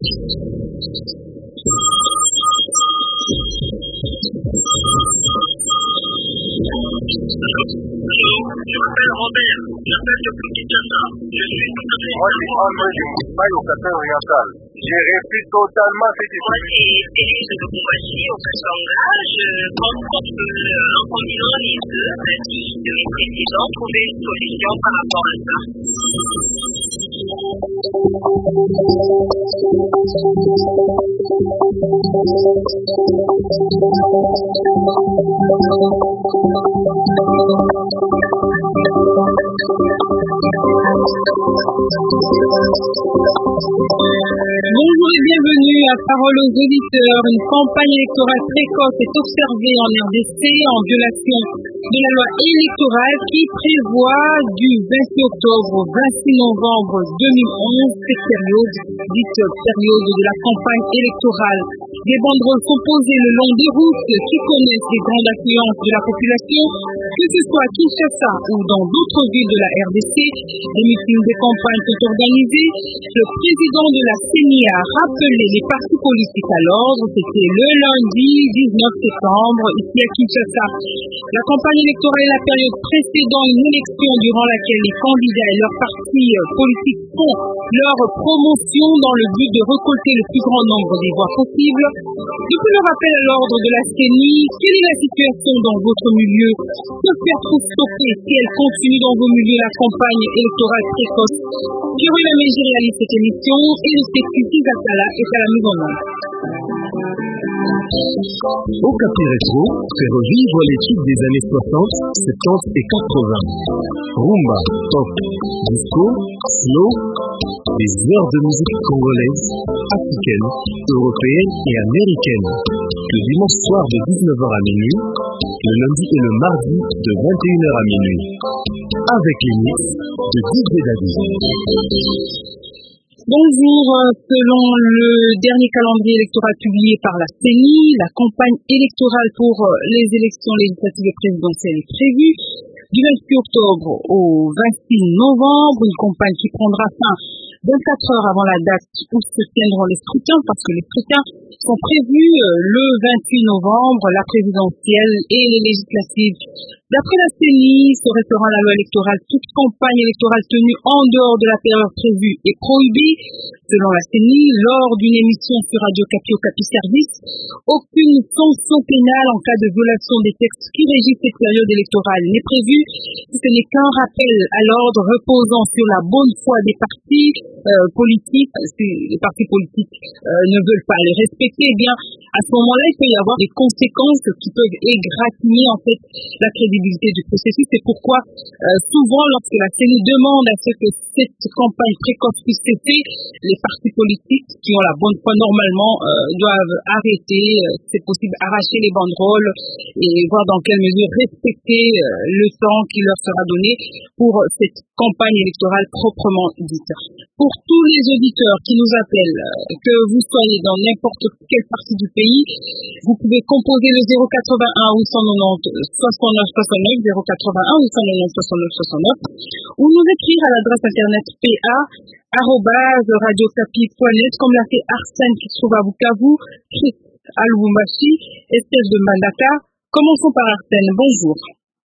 Je m'appelle Robert, j'appelle depuis Kinshasa. Je suis tout à fait... Moi, c'est André du Mousspaï au Qatar oriental. J'ai réfléchi totalement ce qui... Moi, c'est Félix de Boumbachi au Kassanga. Je pense que en combinant les deux avis de mes présidents, trouver une solution par rapport à ça. Bonjour et bienvenue à Parole aux auditeurs. Une campagne électorale précoce est observée en RDC en violation de la loi électorale qui prévoit du 26 octobre au 26 novembre 2011 cette période, dite période de la campagne électorale. Des banderoles sont posées le long des routes qui connaissent les grandes affluences de la population, que ce soit à Kinshasa ou dans d'autres villes de la RDC. Des meetings de campagne sont organisés. Le président de la CENI a rappelé les partis politiques à l'ordre. C'était le lundi 19 septembre ici à Kinshasa. La campagne électorale est la période précédant une élection durant laquelle les candidats et leurs partis politiques font leur promotion dans le but de récolter le plus grand nombre des voix possibles. Depuis le rappel à l'ordre de la CENI, quelle est la situation dans votre milieu? Que faire pour stopper si elle continue dans vos milieux la campagne électorale précoce? Thierry Lamégé réalise cette émission et le sécu Zatala est à la mise en œuvre. Okapi Retro fait revivre les tubes des années 60, 70 et 80. Rumba, pop, disco, slow, les heures de musique congolaise, africaine, européenne et américaine. Le dimanche soir de 19h à minuit, le lundi et le mardi de 21h à minuit. Avec les mix de DJ David. Bonjour, selon le dernier calendrier électoral publié par la CENI, la campagne électorale pour les élections législatives et présidentielles est prévue du 28 octobre au 26 novembre, une campagne qui prendra fin 24 heures avant la date où se tiendront les scrutins, parce que les scrutins sont prévus le 28 novembre, la présidentielle et les législatives. D'après la CENI, se référant à la loi électorale, toute campagne électorale tenue en dehors de la période prévue est prohibée. Selon la CENI, lors d'une émission sur Radio Okapi Okapi Service, aucune sanction pénale en cas de violation des textes qui régissent cette période électorale n'est prévue. Ce n'est qu'un rappel à l'ordre reposant sur la bonne foi des partis politiques. Si les partis politiques ne veulent pas les respecter, eh bien, à ce moment-là, il peut y avoir des conséquences qui peuvent égratigner en fait la crédibilité du processus. C'est pourquoi souvent, lorsque la CENI demande à ce que cette campagne précoce puisse cesser, les partis politiques qui ont la bonne foi normalement doivent arrêter, c'est possible, arracher les banderoles et voir dans quelle mesure respecter le temps qui leur sera donné pour cette campagne électorale proprement dite. Pour tous les auditeurs qui nous appellent, que vous soyez dans n'importe quelle partie du pays, vous pouvez composer le 081 890 69 69, 081 890 69 69, ou nous écrire à l'adresse internet pa@radiocapi.net, comme l'a fait Arsène qui se trouve à Bukavu, Chris à Lubumbashi, Estelle de Mbandaka. Commençons par Arsène. Bonjour.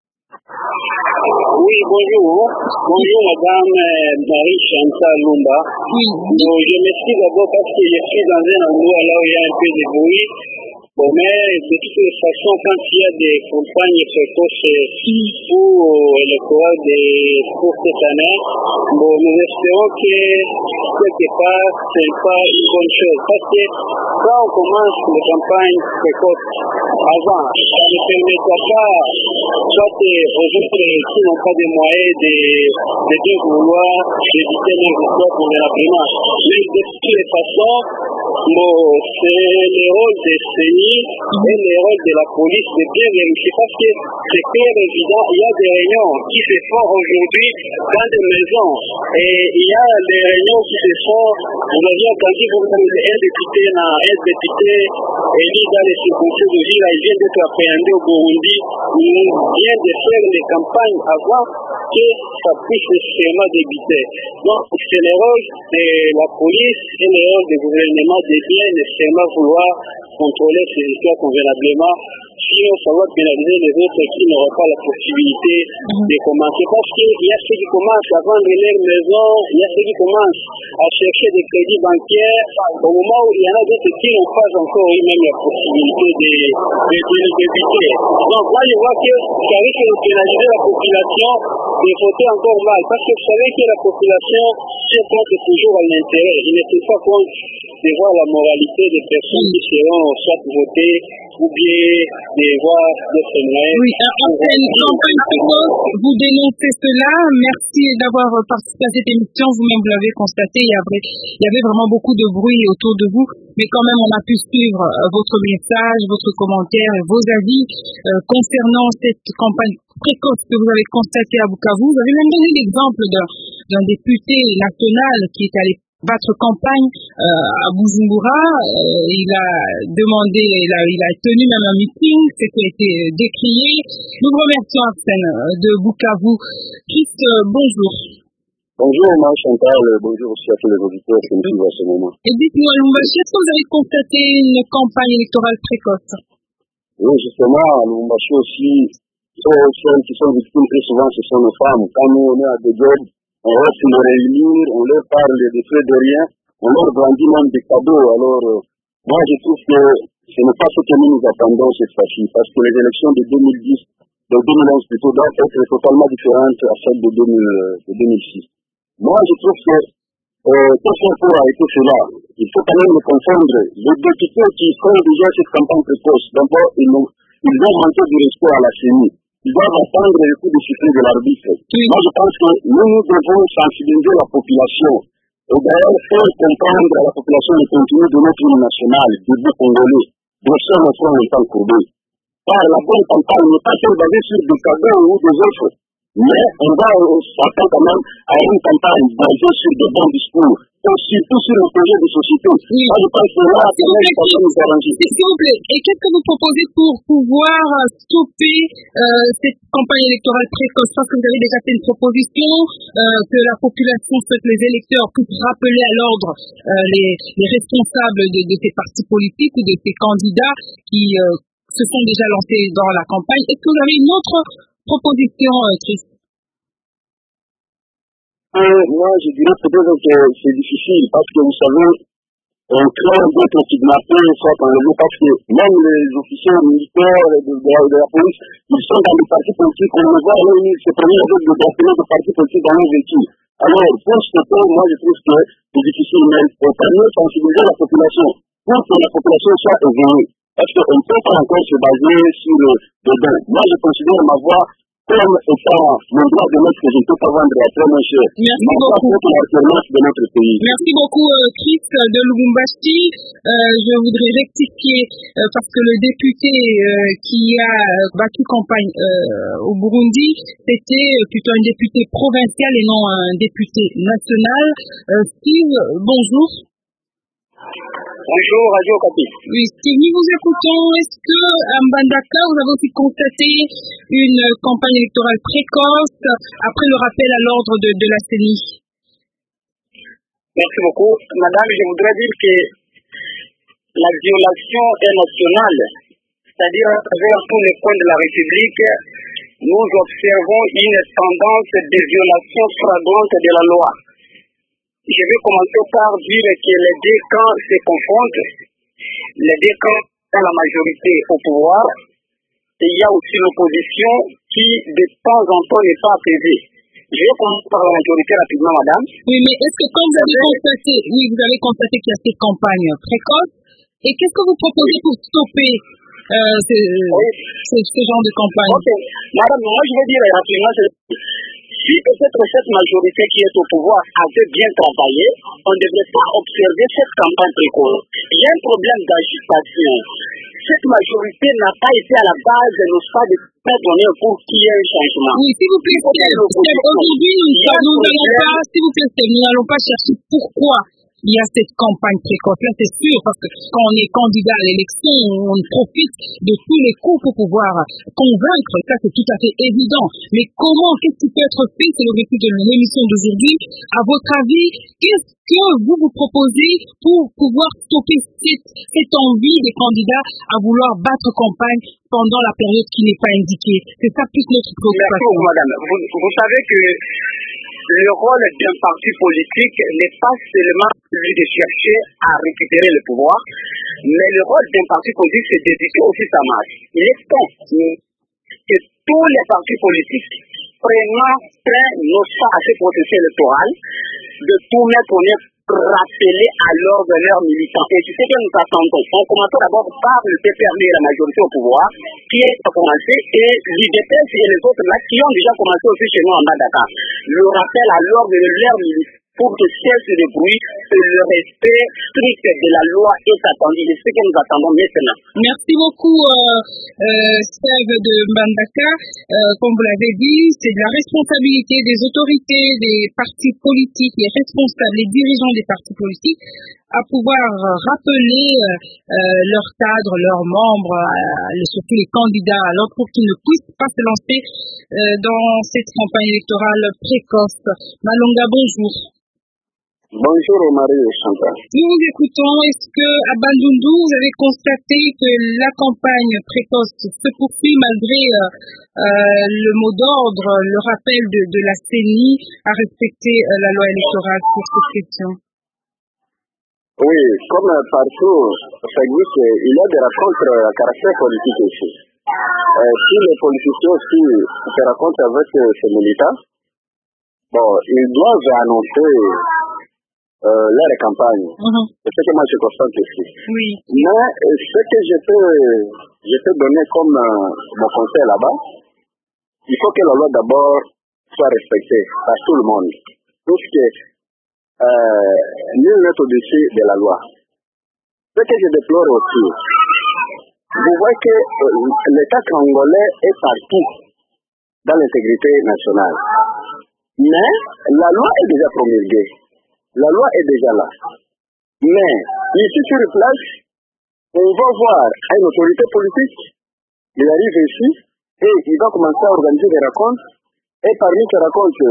Oui, bonjour. Bonjour, madame Marie-Chantal Lumba. Oui. Je m'excuse d'abord parce que je suis dans un endroit là où il y a un peu de bruit. Bon, mais de toute façon, quand il y a des campagnes précoces pour l'électorat pour cette année, bon, nous espérons que quelque part, ce n'est pas une bonne chose. Parce que quand on commence les campagnes précoces avant, ça ne permettra pas, soit aux autres qui n'ont pas de moyens de vouloir éviter leur victoire pour la primaire. Mais de toutes les façons, bon, c'est le rôle des CENI et le rôle de la police de bien vérifier, parce que c'est très évident, il y a des réunions qui se font aujourd'hui dans des maisons, et il y a des réunions qui se font, vous avez entendu un député élu dans les circonscriptions de ville, il vient d'être appréhendé demandé au Burundi bien de faire les campagnes avant que ça puisse seulement débuter. Donc, c'est le rôle de la police et le rôle du gouvernement de bien nécessairement vouloir contrôler ces histoires convenablement, sinon ça va pénaliser les autres qui n'auront pas la possibilité de commencer. Parce qu'il y a ceux qui commencent à vendre leur maison, il y a ceux qui commencent à chercher des crédits bancaires, au moment où il y en a d'autres qui n'ont pas encore eu même la possibilité de débuter. Donc là, je vois que ça risque de pénaliser la population de voter encore mal. Parce que vous savez que la population se compte toujours à l'intérêt. Il ne fait pas compte de voir la moralité des personnes qui seront soit voter ou bien de voir d'autres moyens. Oui, campagne précoce, vous dénoncez cela. Merci d'avoir participé à cette émission. Vous-même vous l'avez constaté, il y avait vraiment beaucoup de bruit autour de vous, mais quand même on a pu suivre votre message, votre commentaire et vos avis concernant cette campagne précoce que vous avez constatée à Bukavu. Vous avez même donné l'exemple d'un député national qui est allé battre campagne à Bujumbura. Il a demandé, il a tenu même un meeting, ce qui a été décrié. Nous vous remercions, Arsène, de Bukavu. Chris, bonjour. Bonjour, moi Chantal, bonjour aussi à tous les auditeurs qui me suivent à ce moment. Et dites-nous, Lumbashi, est-ce que vous avez constaté une campagne électorale précoce? Oui, justement, à Lumbashi aussi, celles qui sont victimes très souvent, ce sont les femmes. Quand nous on est à des jobs, on reste les réunir, on leur parle des faits de rien, on leur brandit même des cadeaux. Alors, moi je trouve que ce n'est pas ce que nous attendons cette fois-ci, parce que les élections de 2011 plutôt, doivent être totalement différentes à celles de 2006. Moi, je trouve que qu'est-ce qu'on peut arrêter cela? Il faut quand même le confondre. Les députés qui font déjà cette campagne précoce, d'abord, ils ont manqué du respect à la CENI. Ils doivent attendre le coup de sifflet de l'arbitre. Oui. Moi, je pense que nous devons sensibiliser la population et d'ailleurs faire comprendre à la population le contenu de notre hymne national, du beau congolais, de ce que front en temps courbé. Car la bonne campagne n'est pas basée sur des cadeaux ou des offres. Mais on va s'attendre quand même à une campagne basée sur de bons discours, et surtout sur le projet de société. Oui. Moi, je pense que là, c'est une campagne nous arranger. S'il vous plaît, et qu'est-ce que vous proposez pour pouvoir stopper cette campagne électorale précoce? Parce que vous avez déjà fait une proposition que la population, les électeurs, puissent rappeler à l'ordre les responsables de ces partis politiques ou de ces candidats qui se sont déjà lancés dans la campagne. Est-ce que vous avez une autre proposition, Chris? Moi, je dirais peut-être que c'est difficile parce que vous savez, on craint d'être kidnappé, soit enlevé, parce que même les officiers militaires de la police, ils sont dans les partis politiques, on le voit, c'est premier avec des bracelets de partis politiques dans les véhicules. Alors, pour ce point, moi, je trouve que c'est difficile, mais il faut quand même sensibiliser la population pour que la population soit éveillée. Parce qu'on ne peut pas encore se baser sur le dedans. Moi, je considère ma voix comme étant mon droit de mettre que je ne peux pas vendre à très moins cher. Merci beaucoup. De notre pays. Merci beaucoup, Chris de Lubumbashi. Je voudrais rectifier parce que le député qui a battu campagne au Burundi, c'était plutôt un député provincial et non un député national. Steve, bonjour. Bonjour, Radio Okapi. Oui, Steve, nous vous écoutons. Est-ce que à Mbandaka, vous avez aussi constaté une campagne électorale précoce après le rappel à l'ordre de la CENI? Merci beaucoup. Madame, je voudrais dire que la violation est nationale, c'est-à-dire à travers tous les coins de la République, nous observons une tendance de violation flagrante de la loi. Je vais commencer par dire que les deux camps se confrontent. Les deux camps ont la majorité au pouvoir. Et il y a aussi l'opposition qui, de temps en temps, n'est pas apaisée. Je vais commencer par la majorité rapidement, madame. Oui, mais est-ce que quand vous avez constaté qu'il y a cette campagne précoce, et qu'est-ce que vous proposez pour stopper ce genre de campagne? Ok, madame, moi je vais dire rapidement, si peut-être cette majorité qui est au pouvoir avait bien travaillé, on ne devrait pas observer cette campagne précoce. Il y a un problème d'agitation. Cette majorité n'a pas été à la base de nos pas de donner pour qu'il y ait un changement. Oui, s'il vous plaît, aujourd'hui, nous n'allons pas chercher pourquoi il y a cette campagne précoce. Là, c'est sûr, parce que quand on est candidat à l'élection, on profite de tous les coups pour pouvoir convaincre. Ça, c'est tout à fait évident. Mais comment, qu'est-ce qui peut être fait? C'est l'objectif de l'émission d'aujourd'hui. À votre avis, qu'est-ce que vous proposez pour pouvoir stopper cette envie des candidats à vouloir battre campagne pendant la période qui n'est pas indiquée? C'est ça plus notre préoccupation. Merci, madame. Vous savez que le rôle d'un parti politique n'est pas seulement celui de chercher à récupérer le pouvoir, mais le rôle d'un parti politique, c'est d'éduquer aussi sa masse. Il est temps que tous les partis politiques prennent notion à ce processus électoral, de tout mettre en œuvre, rappeler à l'ordre de leurs militants. Et c'est ce que nous attendons. On commence d'abord par le PPRD et la majorité au pouvoir, qui est commencé, et l'UDPS et les autres là, qui ont déjà commencé aussi chez nous en Dakar. Le rappel à l'ordre de leurs militants pour que cesse de bruit, le respect strict de la loi est attendu. C'est ce que nous attendons maintenant. Merci beaucoup, Steve de Mbandaka. Comme vous l'avez dit, c'est de la responsabilité des autorités, des partis politiques, les responsables, les dirigeants des partis politiques, à pouvoir rappeler leurs cadres, leurs membres, surtout les candidats, alors pour qu'ils ne puissent pas se lancer dans cette campagne électorale précoce. Malonga, bonjour. Bonjour Marie et Chantal. Nous vous écoutons. Est-ce que à Bandundu, vous avez constaté que la campagne précoce se poursuit malgré le mot d'ordre, le rappel de la CENI à respecter la loi électorale pour cette question? Oui, comme partout, ça existe, il y a des rencontres à caractère politique ici. Si les politiciens aussi se rencontrent avec ces militants, bon, ils doivent annoncer leur campagne. C'est ce que moi je constate ici. Oui. Mais ce que je peux donner comme mon conseil là-bas, il faut que la loi d'abord soit respectée par tout le monde. Puisque nul n'est au-dessus de la loi. Ce que je déplore aussi, vous voyez que l'État congolais est partout dans l'intégrité nationale. Mais la loi est déjà promulguée. La loi est déjà là. Mais ici sur place, on va voir une autorité politique. Il arrive ici et il va commencer à organiser des rencontres. Et parmi ces rencontres,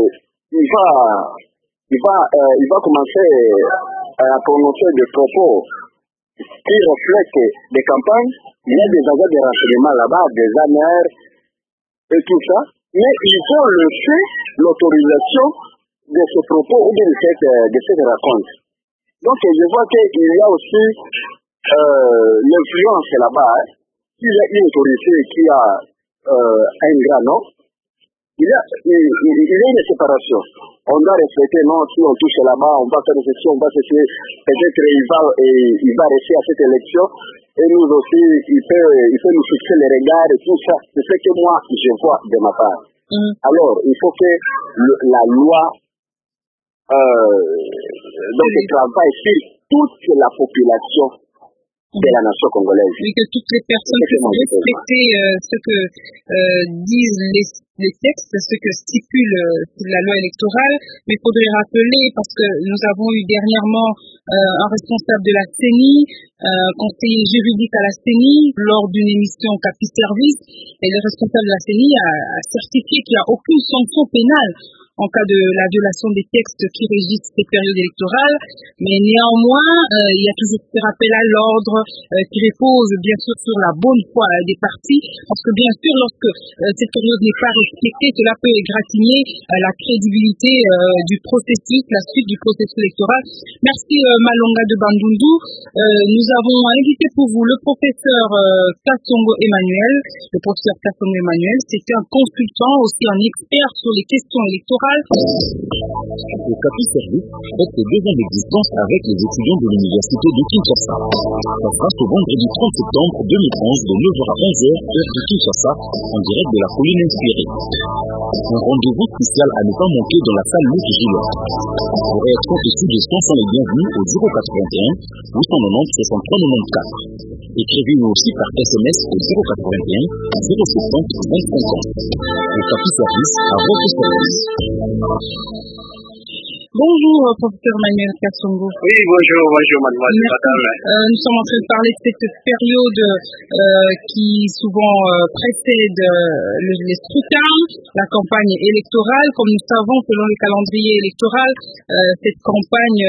il va commencer à prononcer des propos qui reflètent des campagnes. Il y a des agents de renseignement là-bas, des ANR et tout ça. Mais ils ont laissé l'autorisation de ce propos ou de cette rencontre. Donc je vois qu'il y a aussi l'influence là-bas. Il y a une autorité qui a un grand nom. Il y a une séparation. On doit respecter, non, si on touche là-bas, on va faire ceci, on va ceci. Peut-être il va rester à cette élection. Et nous aussi, il peut nous fixer les regards et tout ça. C'est ce que moi, je vois de ma part. Alors, il faut que la loi donc travaille sur toute la population de la nation congolaise. Oui, que toutes les personnes puissent respecter ce que disent les textes, ce que stipule la loi électorale. Mais il faudrait rappeler, parce que nous avons eu dernièrement un responsable de la CENI, conseiller juridique à la CENI, lors d'une émission Capi Service, et le responsable de la CENI a certifié qu'il n'y a aucune sanction pénale en cas de la violation des textes qui régissent ces périodes électorales. Mais néanmoins, il y a toujours ce rappel à l'ordre qui repose bien sûr sur la bonne foi des partis, parce que bien sûr, lorsque cette période n'est pas respectée, cela peut égratigner la crédibilité du processus, la suite du processus électoral. Merci Malonga de Bandundu. Nous avons invité pour vous le professeur Kassongo Emmanuel. Le professeur Kassongo Emmanuel, c'est un consultant, aussi un expert sur les questions électorales. Le Capi Service fête ses 2 ans d'existence avec les étudiants de l'université de Kinshasa. Ça sera ce vendredi 30 septembre 2011 de 9h à 11h heure de Kinshasa en direct de la colline inspirée. Un rendez-vous spécial à ne pas manquer dans la salle Luc Gillot. Vos réactions et suggestions sont les bienvenues au 081 890 63 94. Écrivez-nous aussi par SMS au 081 060 25 ans. Le Capi Service à votre service. Bonjour, professeur Manuel Kassongo. Oui, bonjour, mademoiselle. Nous sommes en train de parler de cette période qui souvent précède les scrutins, la campagne électorale. Comme nous savons, selon le calendrier électoral, cette campagne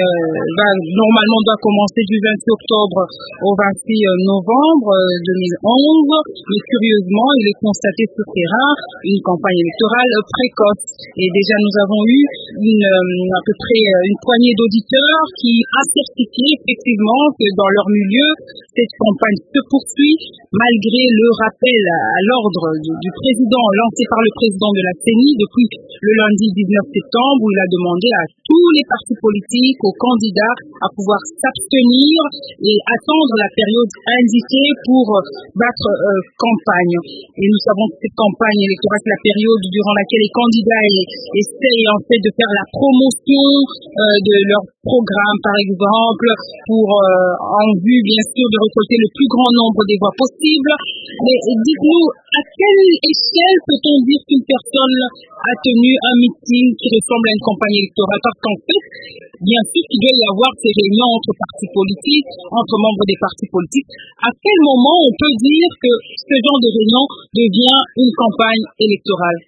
doit commencer du 26 octobre au 26 novembre 2011. Mais curieusement, il est constaté sur terrain une campagne électorale précoce. Et déjà, nous avons eu à peu près une poignée d'auditeurs qui a certifié effectivement que dans leur milieu, cette campagne se poursuit malgré le rappel à l'ordre du président lancé par le président de la CENI depuis le lundi 19 septembre où il a demandé à tous les partis politiques, aux candidats à pouvoir s'abstenir et attendre la période indiquée pour battre campagne. Et nous savons que cette campagne électorale, c'est la période durant laquelle les candidats essayent en fait de faire la promotion de leur programme par exemple pour en vue bien sûr de récolter le plus grand nombre des voix possibles. Mais dites-nous, à quelle échelle peut-on dire qu'une personne a tenu un meeting qui ressemble à une campagne électorale? Parce qu'en fait, bien sûr qu'il doit y avoir ces réunions entre partis politiques, entre membres des partis politiques. À quel moment on peut dire que ce genre de réunion devient une campagne électorale?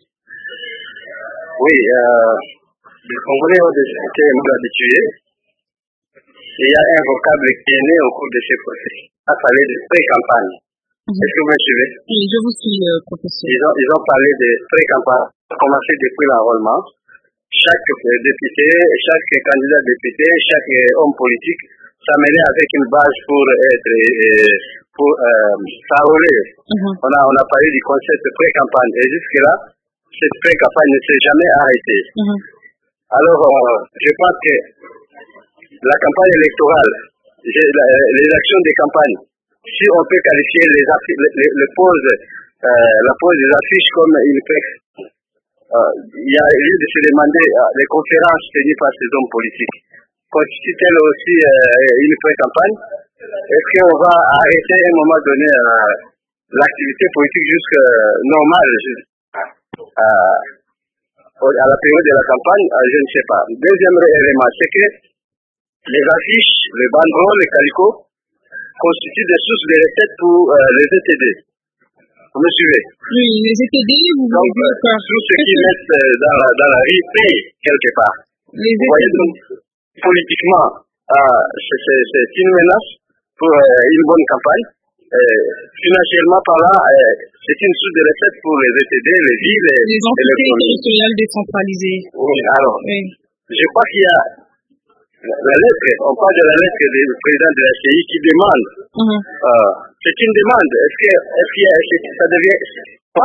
Oui, le Congolais ont été habitués. Il y a un vocable qui est né au cours de ces processus. On a parlé de pré-campagne. Est-ce que vous me suivez? Oui, je vous suis, professeur. Ils ont parlé de pré-campagne. Ça a commencé depuis l'enrôlement. Chaque député, chaque candidat député, chaque homme politique s'amenait avec une base pour s'enrôler. On a parlé du concept de pré-campagne. Et jusque-là, cette pré-campagne ne s'est jamais arrêtée. Alors, je pense que la campagne électorale, les actions de campagne, si on peut qualifier la pose des affiches comme une pré-campagne, il y a lieu de se demander les conférences tenues par ces hommes politiques. Constitue-t-elle aussi une pré-campagne? Est-ce qu'on va arrêter à un moment donné l'activité politique jusqu'à normale à la période de la campagne? Je ne sais pas. Deuxième élément, c'est que les affiches, les banderoles, les calicots constituent des sources de recettes pour les ETD. Vous me suivez? Oui, les ETD, vous voulez dire quoi? Tout ce qu'ils mettent dans la rue paye quelque part. Vous voyez donc, politiquement, c'est une menace pour une bonne campagne. Financièrement parlant, c'est une source de recettes pour les ETD, les villes et les entités territoriales décentralisées. Oui, alors, je crois qu'il y a la lettre, on parle de la lettre du président de la CI qui demande, c'est une demande, est-ce que ça devient quoi?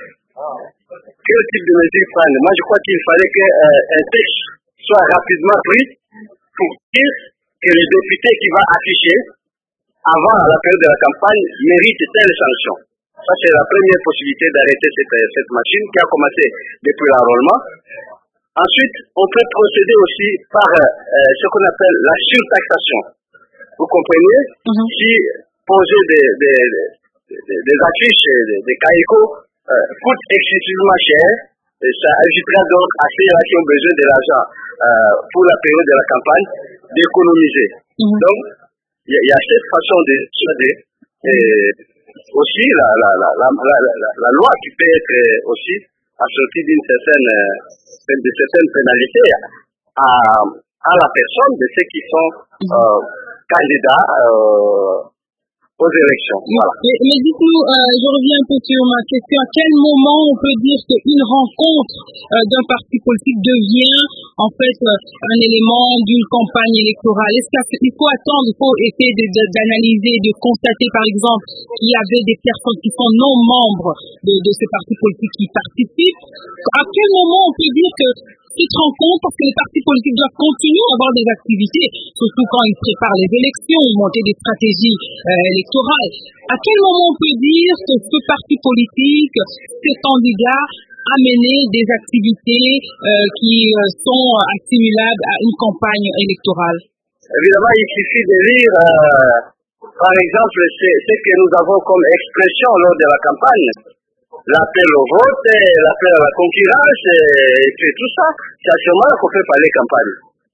Quel type de mesures prendre? Moi je crois qu'il fallait qu'un texte soit rapidement pris pour dire que le député qui va afficher avant la période de la campagne mérite telle sanction. Ça c'est la première possibilité d'arrêter cette machine qui a commencé depuis l'enrôlement. Ensuite, on peut procéder aussi par ce qu'on appelle la surtaxation. Vous comprenez? Si poser des affiches, des caïcos coûte excessivement cher, et ça évitera donc à ceux qui ont besoin de l'argent pour la période de la campagne d'économiser. Donc, il y a cette façon de procéder. Et aussi, la loi qui peut être aussi assortie d'une certaine pénalité à la personne de ceux qui sont candidats aux élections. Voilà. Mais dites-nous, je reviens un peu sur ma question. À quel moment on peut dire qu'une rencontre d'un parti politique devient en fait un élément d'une campagne électorale? Est-ce qu'il faut attendre, il faut essayer d'analyser, de constater par exemple qu'il y avait des personnes qui sont non membres de ce parti politique qui participent? À quel moment on peut dire que cette rencontre, parce que les partis politiques doivent continuer à avoir des activités, surtout quand ils préparent les élections, monter des stratégies électorales. À quel moment on peut dire que ce parti politique, ces candidats, a mené des activités qui sont assimilables à une campagne électorale? Évidemment, il suffit de lire, par exemple, ce que nous avons comme expression lors de la campagne. L'appel au vote, l'appel à la concurrence, et tout ça, c'est à ce moment qu'on peut parler campagne.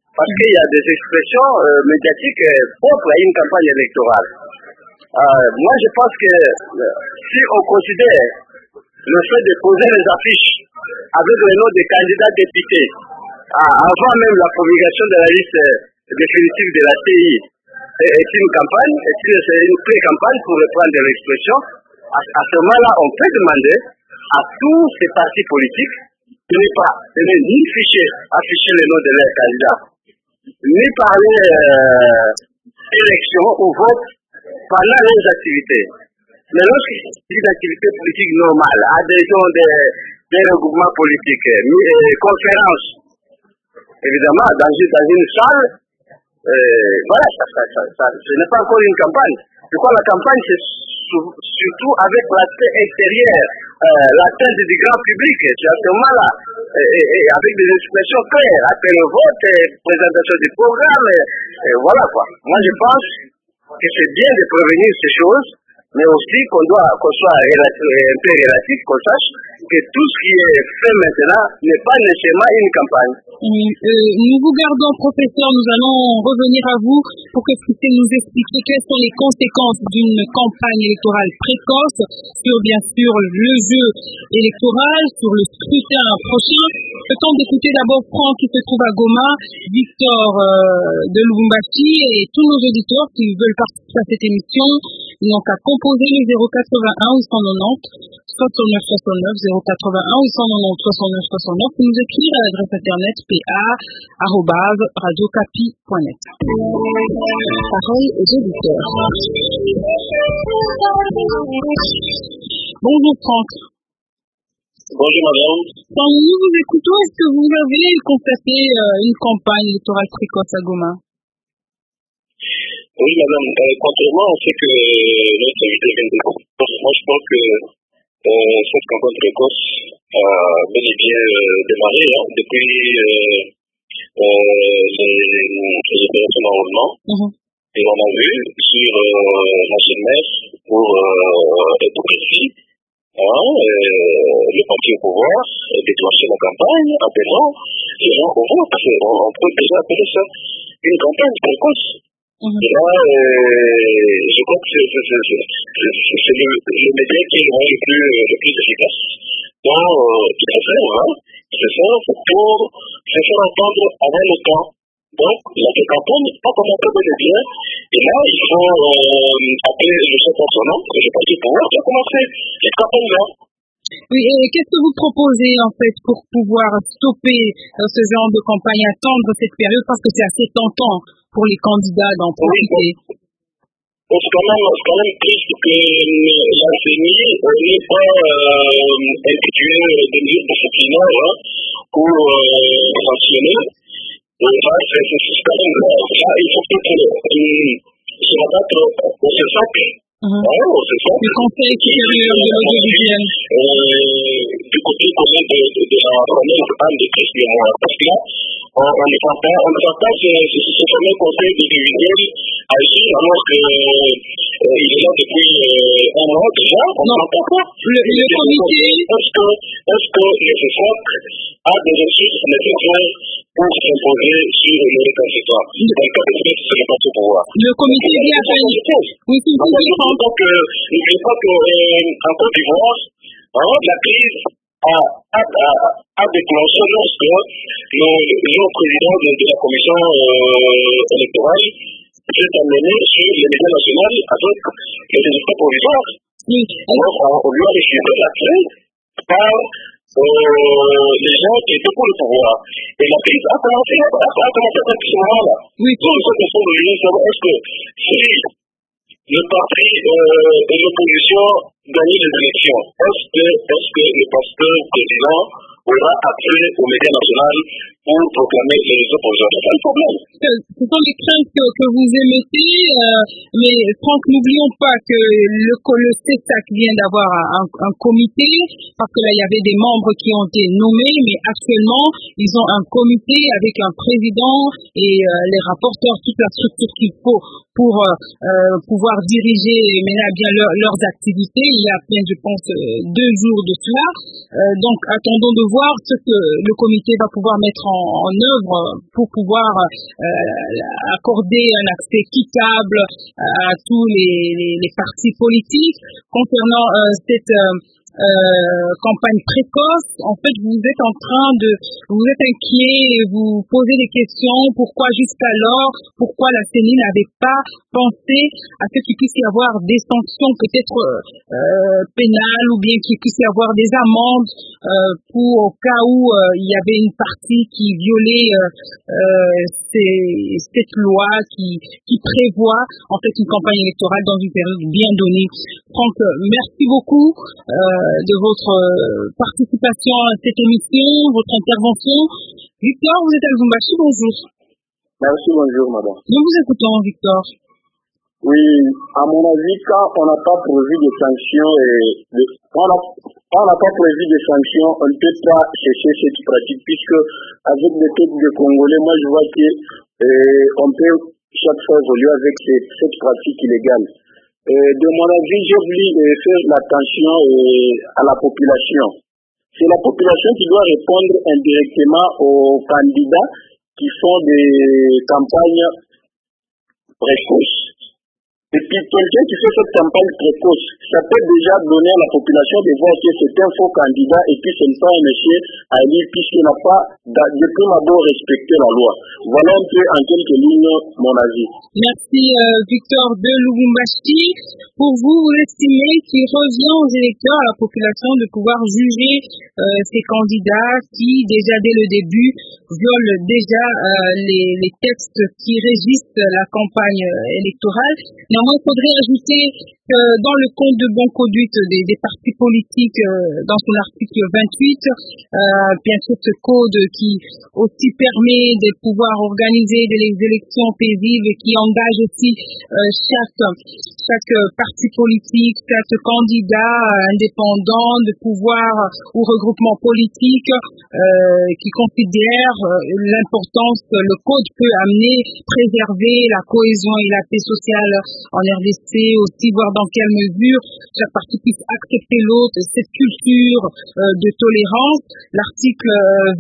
parce qu'il y a des expressions médiatiques propres à une campagne électorale. Moi, je pense que si on considère le fait de poser les affiches avec le nom des candidats députés, avant même la promulgation de la liste définitive de la CI, est une campagne, c'est une pré-campagne pour reprendre l'expression. À ce moment-là, on peut demander à tous ces partis politiques de ne ni afficher le nom de leurs candidats, ni parler élection ou vote pendant les activités. Mais lorsqu'il s'agit d'activités politiques normales, adhésion des regroupements politiques, conférences, évidemment, dans une salle, voilà, ce n'est pas encore une campagne. Je crois que la campagne, c'est surtout avec l'aspect extérieur, l'atteinte du grand public. C'est à ce moment-là, et avec des expressions claires, après le vote, présentation du programme, voilà quoi. Moi, je pense que c'est bien de prévenir ces choses, mais aussi qu'on soit un peu relatif, qu'on sache que tout ce qui est fait maintenant n'est pas nécessairement une campagne. Nous vous gardons, professeur, nous allons revenir à vous pour que vous puissiez nous expliquer quelles sont les conséquences d'une campagne électorale précoce sur, bien sûr, le jeu électoral, sur le scrutin prochain. Le temps d'écouter d'abord Franck qui se trouve à Goma, Victor de Lubumbashi et tous nos auditeurs qui veulent participer à cette émission. Ils n'ont qu'à composer le 081 890 69 69 081 890 69 69 ou nous écrire à l'adresse internet pa@radiocapi.net. Parole aux auditeurs. Bonjour Franck. Bonjour madame. Quand nous vous écoutons, est-ce que vous avez constaté une campagne électorale précoce à Goma? Oui madame, contrairement à ce que notre invité vient de dire, moi je pense que cette campagne précoce a bel et bien démarré depuis les opérations d'enrôlement. Et on a vu sur la jeunesse, pour être précis, le parti au pouvoir déclencher la campagne appelant les gens au vote. On peut déjà appeler ça une campagne précoce. Et là, je crois que c'est le média qui est le plus efficace. Donc, il faut faire pour se faire entendre avant le temps. Donc, la campagne n'est pas commencé de bien. Et là, il faut appeler le chef en son nom, le parti au pouvoir, qui a commencé cette campagne-là. Oui, et qu'est-ce que vous proposez en fait pour pouvoir stopper ce genre de campagne, attendre cette période parce que c'est assez tentant pour les candidats d'en profiter? C'est quand même triste que la CENI n'ait pas institué des mesures disciplinaires pour sanctionner. Ça, c'est quand même grave. Là, il faut peut-être se rabattre au CESAC. Le Conseil supérieur de l'audiovisuel. Du côté de la première femme de Christ parce que là, on ne sent pas ce fameux conseil audiovisuel agir alors qu'il est là depuis un mois déjà. On ne sent pas quoi. Le comité. Est-ce que le CESAC a des ressources nécessaires pour s'imposer sur le récalcitrant? Ce n'est pas ce pouvoir. Le comité vient à faire une chose. Oui, c'est une chose. Donc, n'oubliez pas qu'en Côte d'Ivoire, la crise a déclenché lorsque le président de la commission électorale s'est amené sur les médias nationaux avec les résultats provisoires. Alors, on lui a refusé l'accès par les gens qui étaient pour le pouvoir. Et la crise a commencé à ce moment-là. Oui, donc, ce que sont venus savoir, est-ce que si le parti et l'opposition gagnent les élections, est-ce que le pasteur président aura accès aux médias nationaux pour proclamer les résultats provisoires? C'est un problème. Ce sont les craintes que vous émettez, mais Franck, n'oublions pas que le CESAC vient d'avoir un comité, parce que là, il y avait des membres qui ont été nommés, mais actuellement, ils ont un comité avec un président et les rapporteurs, toute la structure qu'il faut pour pouvoir diriger et mener à bien leurs activités. Il y a à peine, je pense, 2 jours de cela. Donc, attendons de voir ce que le comité va pouvoir mettre en œuvre pour pouvoir accorder un accès équitable à tous les partis politiques. Concernant cette campagne précoce, en fait, vous êtes inquiet et vous posez des questions. Pourquoi jusqu'alors, pourquoi la CENI n'avait pas pensé à ce qu'il puisse y avoir des sanctions peut-être pénales ou bien qu'il puisse y avoir des amendes pour au cas où il y avait une partie qui violait cette loi qui prévoit en fait une campagne électorale dans une période bien donnée. Franck, merci beaucoup de votre participation à cette émission, votre intervention. Victor, vous êtes à Lubumbashi, bonjour. Merci, bonjour madame. Nous vous écoutons, Victor. Oui, à mon avis, quand on n'a pas prévu de sanctions on n'a pas prévu de sanctions, on ne peut pas cesser cette pratique puisque avec les têtes de Congolais, moi je vois que on peut chaque fois évoluer avec cette pratique illégale. De mon avis, j'ai voulu faire l'attention à la population. C'est la population qui doit répondre indirectement aux candidats qui font des campagnes précoces. Et puis quelqu'un qui fait cette campagne précoce, ça peut déjà donner à la population de voir que c'est un faux candidat et puis ce n'est pas un monsieur à lire puisqu'il n'a pas de prime abord respecté la loi. Voilà un peu en quelques lignes mon avis. Merci Victor de Lubumbashi. Pour vous, vous estimez qu'il revient aux électeurs, à la population, de pouvoir juger ces candidats qui, déjà dès le début, violent déjà les textes qui régissent la campagne électorale. Néanmoins, il faudrait ajouter que dans le compte de bonne conduite des partis politiques, dans son article 28, bien sûr ce code qui aussi permet de pouvoir organiser des élections paisibles et qui engage aussi chaque parti politique, chaque candidat indépendant de pouvoir ou regroupement politique qui considère l'importance que le code peut amener, préserver la cohésion et la paix sociale en RDC, aussi voir dans quelle mesure chaque parti puisse accepter l'autre, cette culture de tolérance. L'article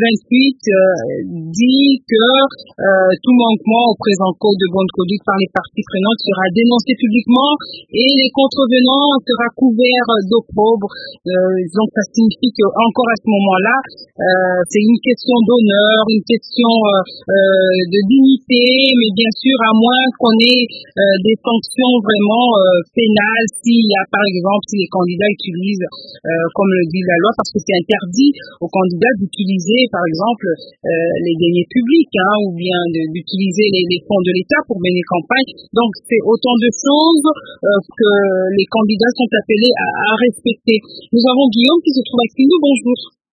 28 dit que tout manquement au présent code de bonne conduite par les parties prenantes sera dénoncé publiquement et les contrevenants sera couvert d'opprobre. Donc ça signifie qu'encore à ce moment-là, c'est une question d'honneur, une question de dignité, mais bien sûr à moins qu'on ait des sanctions vraiment pénales s'il y a par exemple si les candidats utilisent comme le dit la loi, parce que c'est interdit aux candidats d'utiliser par exemple les deniers publics ou bien d'utiliser les fonds de l'État pour mener campagne. Donc c'est autant de choses que les candidats sont appelés à respecter. Nous avons Guillaume qui se trouve avec nous. Bonjour.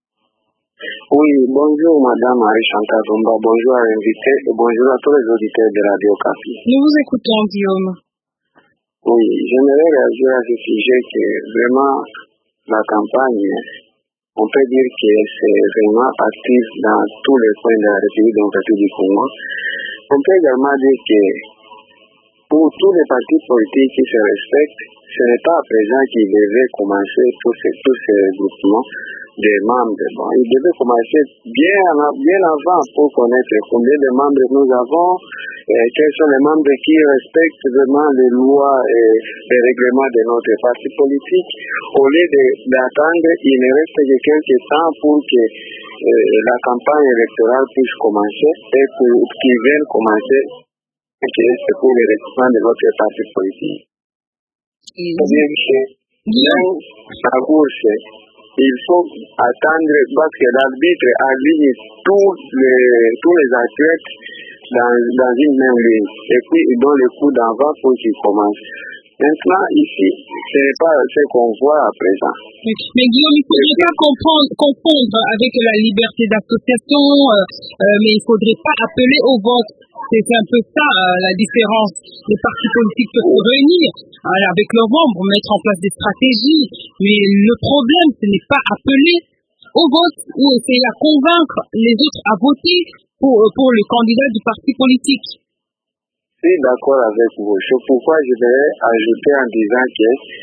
Oui, bonjour madame Marie-Chantal Rumba, bonjour à l'invité et bonjour à tous les auditeurs de Radio Okapi. Nous vous écoutons Guillaume. Oui, j'aimerais réagir à ce sujet que vraiment la campagne, on peut dire que c'est vraiment actif dans tous les coins de la République démocratique du Congo. On peut également dire que pour tous les partis politiques qui se respectent, ce n'est pas à présent qu'ils devaient commencer tous ces groupements de membres. Bon, ils devaient commencer bien avant pour connaître combien de membres nous avons, quels sont les membres qui respectent vraiment les lois et les règlements de notre parti politique. Au lieu d'attendre, il ne reste que quelques temps pour que la campagne électorale puisse commencer et qu'ils viennent commencer. C'est pour le recrutement de votre parti politique. C'est-à-dire que dans la course, il faut attendre parce que l'arbitre aligne tous les athlètes dans une même ligne. Et puis il donne le coup d'envoi pour qu'ils commencent. Maintenant, ici, ce n'est pas ce qu'on voit à présent. Mais Guillaume, il ne faudrait pas confondre avec la liberté d'association, mais il ne faudrait pas appeler au vote. C'est un peu ça la différence. Les partis politiques peuvent se réunir avec leurs membres, mettre en place des stratégies, mais le problème, ce n'est pas appeler au vote ou essayer à convaincre les autres à voter pour le candidat du parti politique. Je suis d'accord avec vous. C'est pourquoi je vais ajouter en disant que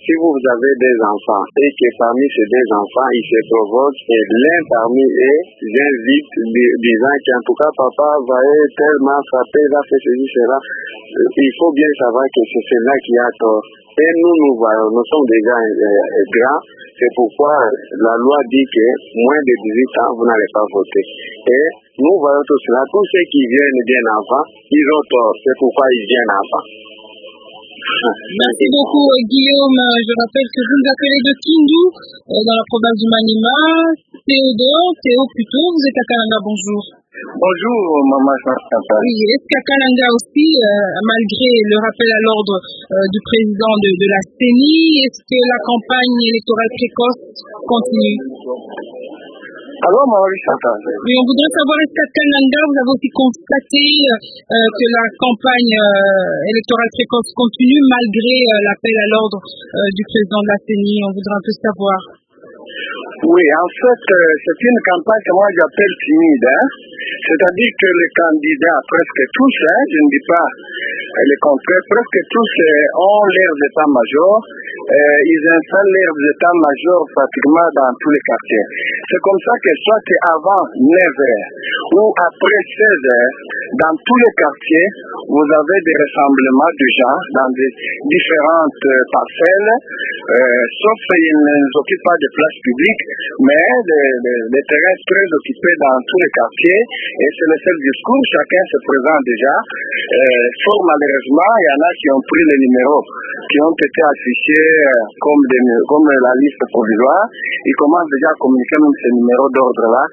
si vous avez des enfants et que parmi ces deux enfants, ils se provoquent et l'un parmi eux invite disant qu'en tout cas papa va être tellement frappé, va faire ceci, cela, il faut bien savoir que c'est celui-là qui a tort. Et nous voyons, nous sommes déjà grands, c'est pourquoi la loi dit que moins de 18 ans, vous n'allez pas voter. Et nous voyons tout cela, tous ceux qui viennent bien avant, ils ont tort, c'est pourquoi ils viennent avant. Merci beaucoup Guillaume. Je rappelle que vous nous appelez de Kindu, dans la province du Maniema. Théo plutôt, vous êtes à Kalanga, bonjour. Bonjour maman Chantal. Oui, est-ce qu'à Kalanga aussi, malgré le rappel à l'ordre du président de la CENI, est-ce que la campagne électorale précoce continue? Alors maman Chantal. Oui, on voudrait savoir, est-ce qu'à Kalanga, vous avez aussi constaté que la campagne électorale précoce continue malgré l'appel à l'ordre du président de la CENI? On voudrait un peu savoir. Oui, en fait, c'est une campagne que moi j'appelle timide. C'est-à-dire que les candidats, presque tous, je ne dis pas le contraire, presque tous ont leurs états-majors. Ils installent leurs états-majors pratiquement dans tous les quartiers. C'est comme ça que soit avant 9h ou après 16h, dans tous les quartiers, vous avez des rassemblements de gens dans des différentes parcelles, sauf qu'ils n'occupent pas de places publiques, mais des terrains très occupés dans tous les quartiers, et c'est le seul discours, chacun se présente déjà. Fort malheureusement, il y en a qui ont pris les numéros qui ont été affichés comme la liste provisoire. Ils commencent déjà à communiquer même ces numéros d'ordre-là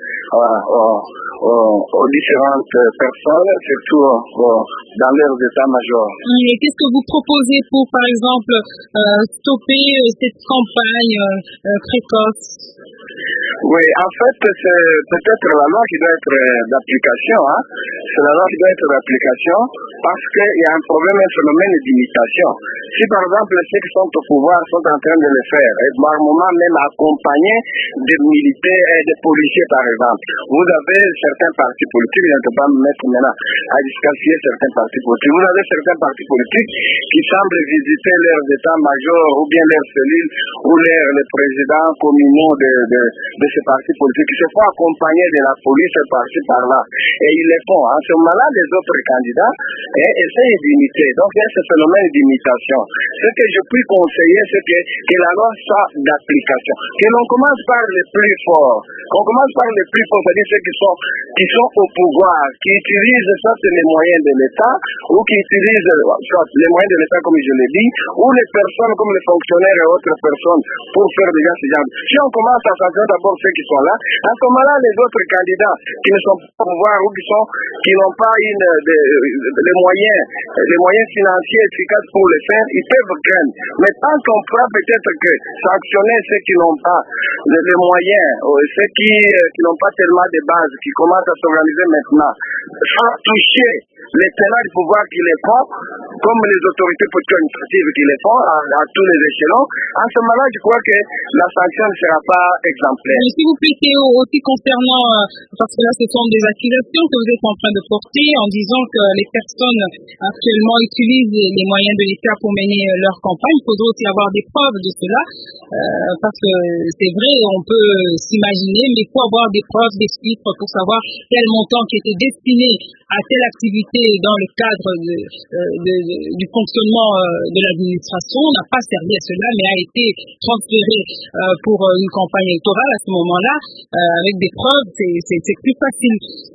aux différentes personnes, surtout dans leurs états-majors. Et qu'est-ce que vous proposez pour, par exemple, stopper cette campagne précoce? Oui, en fait, c'est peut-être la loi qui doit être d'application. C'est la loi qui doit être d'application parce qu'il y a un problème, un phénomène d'imitation. Si par exemple ceux qui sont au pouvoir sont en train de le faire, et par moment même accompagnés des militaires et des policiers par exemple, vous avez certains partis politiques, je ne peux pas me mettre maintenant à disqualifier certains partis politiques, vous avez certains partis politiques qui semblent visiter leurs états-majors ou bien leurs cellules ou les présidents communaux de ces partis politiques qui se font accompagner de la police par-ci par-là. Et ils le font. En ce moment-là, les autres candidats essayent d'imiter. Donc, il y a ce phénomène d'imitation. Ce que je puis conseiller, c'est que la loi soit d'application. Que l'on commence par les plus forts. Qu'on commence par les plus forts, c'est-à-dire ceux qui sont au pouvoir, qui utilisent soit les moyens de l'État, ou qui utilisent soit les moyens de l'État, comme je l'ai dit, ou les personnes comme les fonctionnaires et autres personnes pour faire déjà ce genre. Si on commence à sanctionner d'abord ceux qui sont là, à ce moment-là, les autres candidats qui ne sont pas au pouvoir ou qui n'ont pas les moyens financiers efficaces pour le faire, ils peuvent craindre. Mais tant qu'on fera peut-être que sanctionner ceux qui n'ont pas les moyens, ceux qui n'ont pas tellement de bases, qui commencent à s'organiser maintenant, sans toucher les tenants du pouvoir qui les font, comme les autorités politiques administratives qui les font à tous les échelons, en ce moment-là, je crois que la sanction ne sera pas exemplaire. S'il vous plaît, Théo, aussi concernant, parce que là, ce sont des accusations que vous êtes en train de porter en disant que les personnes actuellement utilisent les moyens de l'État pour mener leur campagne. Il faudrait aussi avoir des preuves de cela, parce que c'est vrai, on peut s'imaginer, mais il faut avoir des preuves, des chiffres pour savoir quel montant qui était destiné à telle activité dans le cadre du fonctionnement de l'administration n'a pas servi à cela, mais a été transféré pour une campagne électorale à ce moment-là, avec des preuves, c'est plus facile.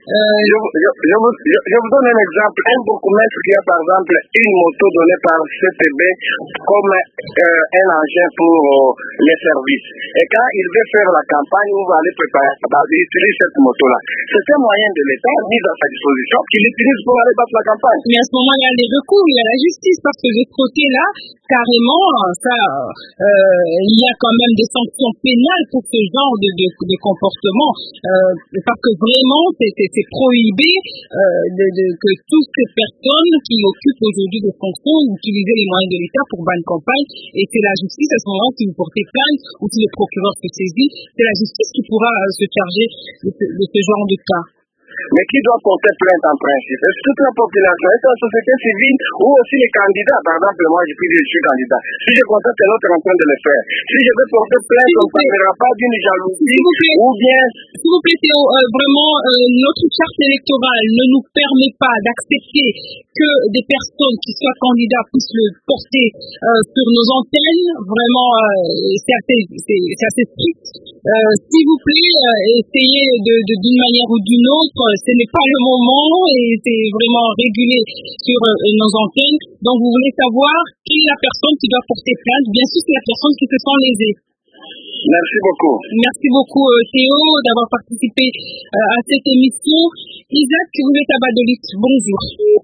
Je vous donne un exemple. Un bourgmestre qui a par exemple une moto donnée par CTB comme un engin pour les services. Et quand il veut faire la campagne, on va aller préparer, il utilise cette moto-là. C'est un moyen de l'État mis à sa disposition qu'il utilise pour aller battre la campagne. Mais à ce moment, il y a les recours, il y a la justice, parce que de ce côté-là, carrément, il y a quand même des sanctions pénales pour ce genre de comportement, parce que vraiment, c'est prohibé que toutes ces personnes qui occupent aujourd'hui des fonctions utilisent les moyens de l'État pour battre une campagne, et c'est la justice à ce moment, si vous portez plainte ou si le procureur se saisit, c'est la justice qui pourra se charger de ce genre de cas. Mais qui doit porter plainte en principe? Est-ce toute la population? Est-ce la société civile ou aussi les candidats? Par exemple, moi, je peux dire je suis candidat. Si je constate un autre en train de le faire, si je veux porter plainte, on ne parlera pas d'une jalousie ou bien... S'il vous plaît, Théo, vraiment, notre charte électorale ne nous permet pas d'accepter que des personnes qui soient candidats puissent le porter sur nos antennes. Vraiment, c'est assez strict. S'il vous plaît, essayez d'une manière ou d'une autre. Ce n'est pas le moment et c'est vraiment régulé sur nos antennes. Donc, vous voulez savoir qui est la personne qui doit porter plainte. Bien sûr, c'est la personne qui se sent lésée. Merci beaucoup. Merci beaucoup, Théo, d'avoir participé à cette émission. Isaac, vous êtes à Badolit. Bonjour.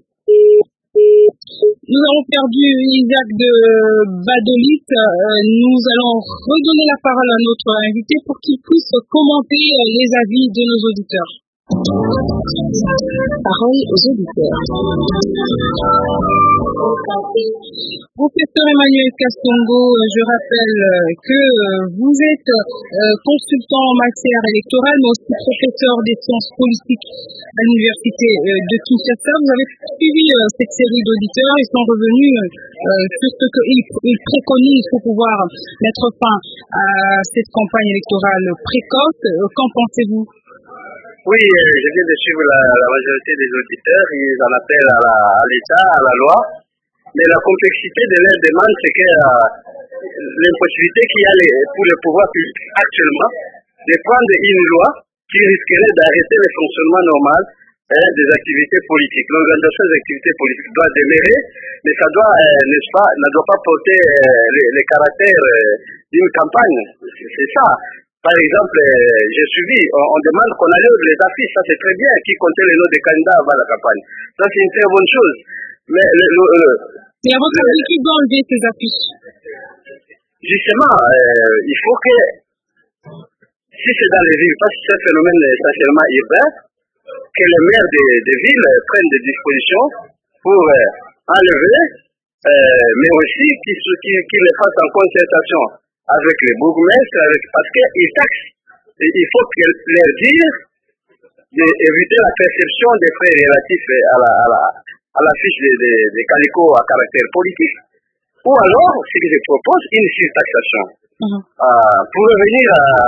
Nous avons perdu Isaac de Badolit. Nous allons redonner la parole à notre invité pour qu'il puisse commenter les avis de nos auditeurs. Parole aux auditeurs. Professeur Emmanuel Kastongo, je rappelle que vous êtes consultant en matière électorale, mais aussi professeur des sciences politiques à l'université de Kinshasa. Vous avez suivi cette série d'auditeurs. Ils sont revenus sur ce qu'ils préconisent pour pouvoir mettre fin à cette campagne électorale précoce. Qu'en pensez-vous? Oui, je viens de suivre la majorité des auditeurs. Ils en appellent à l'État, à la loi. Mais la complexité de leur demande, c'est que l'impossibilité qu'il y a pour le pouvoir public actuellement de prendre une loi qui risquerait d'arrêter le fonctionnement normal des activités politiques. L'organisation des activités politiques doit demeurer, mais ça doit, n'est-ce pas, ne doit pas porter les caractères d'une campagne. C'est ça. Par exemple, j'ai suivi, on demande qu'on enlève les affiches, ça c'est très bien, qui comptait les noms des candidats avant la campagne. Ça c'est une très bonne chose. Mais à votre avis, qui doit enlever ces affiches? Justement, il faut que, si c'est dans les villes, parce que c'est un phénomène essentiellement urbain, que les maires des villes prennent des dispositions pour enlever, mais aussi qu'ils le fassent en concertation avec les bourgmestres, parce qu'ils taxent. Et il faut leur dire d'éviter la perception des frais relatifs à la fiche des calicots à caractère politique. Ou alors, ce que je propose, une surtaxation. Pour revenir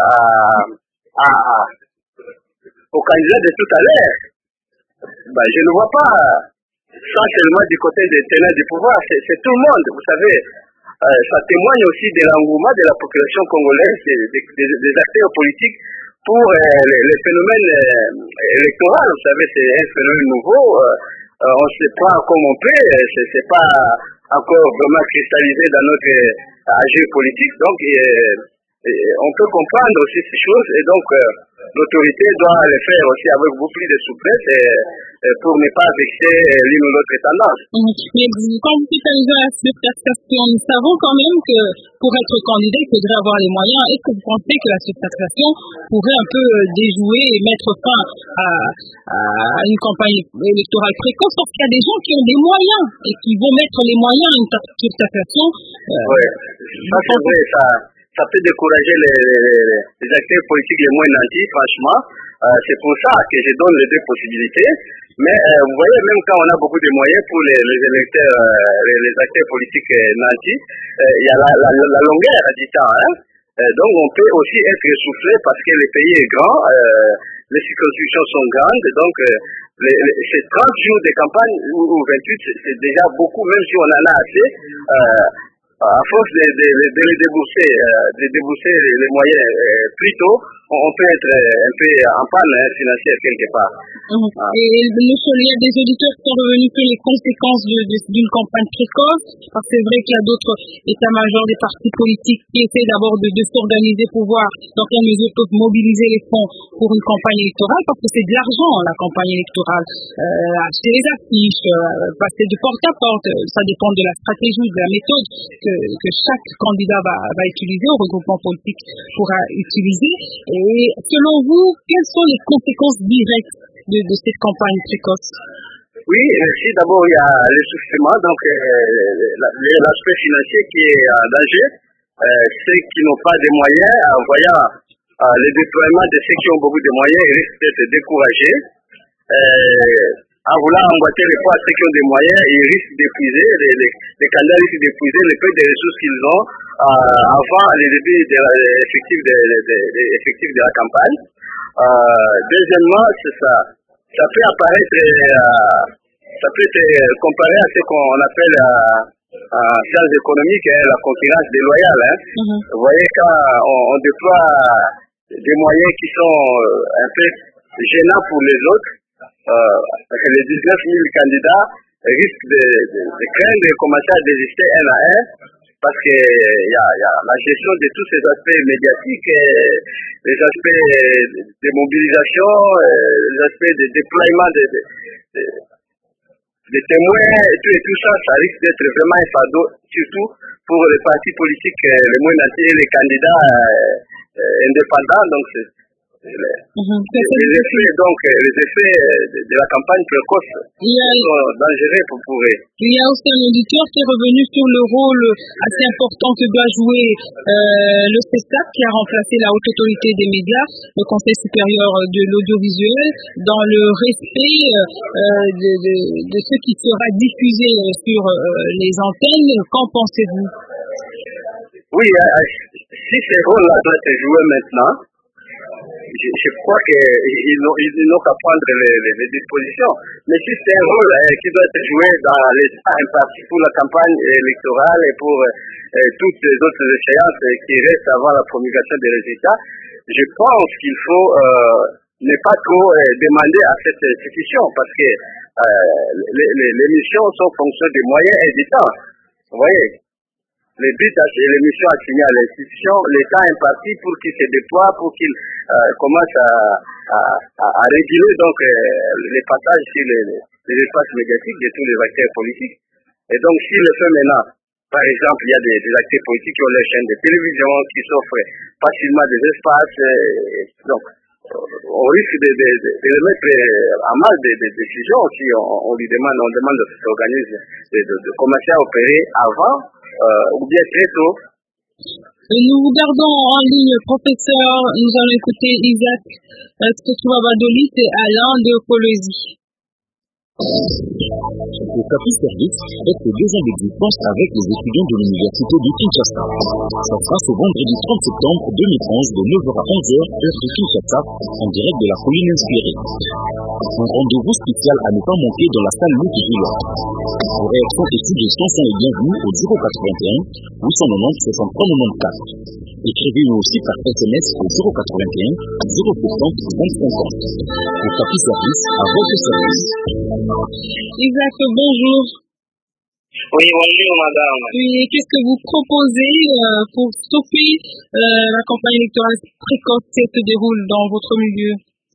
au candidat de tout à l'heure, je ne vois pas ça seulement du côté des tenants du pouvoir, c'est tout le monde, vous savez. Ça témoigne aussi de l'engouement de la population congolaise, des acteurs politiques pour les phénomènes électoraux. Vous savez, c'est un phénomène nouveau. On ne sait pas comment on peut, c'est pas encore vraiment cristallisé dans notre agir politique. Donc, on peut comprendre aussi ces choses et donc l'autorité doit le faire aussi avec beaucoup plus de souplesse pour ne pas vexer l'une ou l'autre tendance. Mais quand vous dites la surtaxation, nous savons quand même que pour être candidat, il faudrait avoir les moyens. Est-ce que vous pensez que la surtaxation pourrait un peu déjouer et mettre fin à une campagne électorale précoce? Parce qu'il y a des gens qui ont des moyens et qui vont mettre les moyens à une surtaxation. Oui, ça c'est vrai, ça peut décourager les acteurs politiques les moins nantis, franchement. C'est pour ça que je donne les deux possibilités. Mais vous voyez, même quand on a beaucoup de moyens pour les électeurs, les acteurs politiques nantis, il y a la longueur du temps. Donc on peut aussi être essoufflé parce que le pays est grand, les circonscriptions sont grandes, donc ces 30 jours de campagne ou 28, c'est déjà beaucoup, même si on en a assez. À force de les débourser, les moyens plus tôt, on peut être un peu en panne financière quelque part. Et il y a des auditeurs qui sont revenus sur les conséquences d'une campagne précoce, parce que c'est vrai qu'il y a d'autres états-majors des partis politiques qui essaient d'abord de s'organiser pour voir dans quelle mesure ils peuvent mobiliser les fonds pour une campagne électorale, parce que c'est de l'argent la campagne électorale. Acheter les affiches, passer de porte à porte, ça dépend de la stratégie, de la méthode que chaque candidat va utiliser, au regroupement politique pourra utiliser. Et selon vous, quelles sont les conséquences directes de cette campagne précoce? Oui, merci. D'abord, il y a l'essoufflement, donc l'aspect financier qui est en danger. Ceux qui n'ont pas de moyens, en voyant le déploiement de ceux qui ont beaucoup de moyens, risquent d'être découragés. en voulant emboîter les pas à ceux qui ont des moyens, ils risquent d'épuiser, les candidats risquent d'épuiser le peu de ressources qu'ils ont avant les débuts effectifs de la campagne. Deuxièmement, c'est ça. Ça peut apparaître, ça peut être comparé à ce qu'on appelle en sciences économiques la concurrence déloyale. Vous voyez, quand on déploie des moyens qui sont un peu gênants pour les autres, les 19 000 candidats risquent de craindre de commencer à désister un à un, parce qu'il y a la gestion de tous ces aspects médiatiques, les aspects de mobilisation, les aspects de déploiement des témoins et tout ça, ça risque d'être vraiment un fardeau, surtout pour les partis politiques les moins nantis et les candidats indépendants. Donc les effets de la campagne précoce sont dangereux pour eux. Il y a aussi un auditeur qui est revenu sur le rôle assez important que doit jouer le CESAC, qui a remplacé la Haute Autorité des médias, le Conseil supérieur de l'audiovisuel, dans le respect de ce qui sera diffusé sur les antennes. Qu'en pensez-vous? Oui, si ces rôles-là doivent être joués maintenant, je crois qu'ils n'ont qu'à prendre les dispositions. Mais si c'est un rôle qui doit être joué dans les temps impartis pour la campagne électorale et pour toutes les autres échéances qui restent avant la promulgation des résultats, je pense qu'il faut ne pas trop demander à cette institution, parce que les missions sont en fonction des moyens et du temps. Vous voyez, les buts et les missions assignées à l'institution, l'État imparti pour qu'il se déploie, pour qu'il commence à réguler donc les passages sur les espaces médiatiques de tous les acteurs politiques. Et donc, s'il le fait maintenant, par exemple, il y a des acteurs politiques qui ont les chaînes de télévision, qui s'offrent facilement des espaces. Donc, on risque de le mettre à mal des décisions si on demande de s'organiser, de commencer à opérer avant ou bien très tôt. Nous vous gardons en ligne, professeur. Nous allons écouter Isaac Tsotsouabadolit et Alain de Colosi. Le Campus Service fête les 2 ans d'existence avec les étudiants de l'Université de Kinshasa. Ça sera ce vendredi 30 septembre 2011 de 9h à 11h, heure de Kinshasa, en direct de la colline inspirée. Un rendez-vous spécial à ne pas manquer dans la salle multijoueur. Vos réactions et suggestions sont les bienvenues au 081 890 63 94. Écrivez-nous aussi par SMS au 081 070 2050. Le Campus Service à votre service. Isaac, bonjour. Oui, bonjour madame. Oui, qu'est-ce que vous proposez pour stopper la campagne électorale précoce qui se déroule dans votre milieu?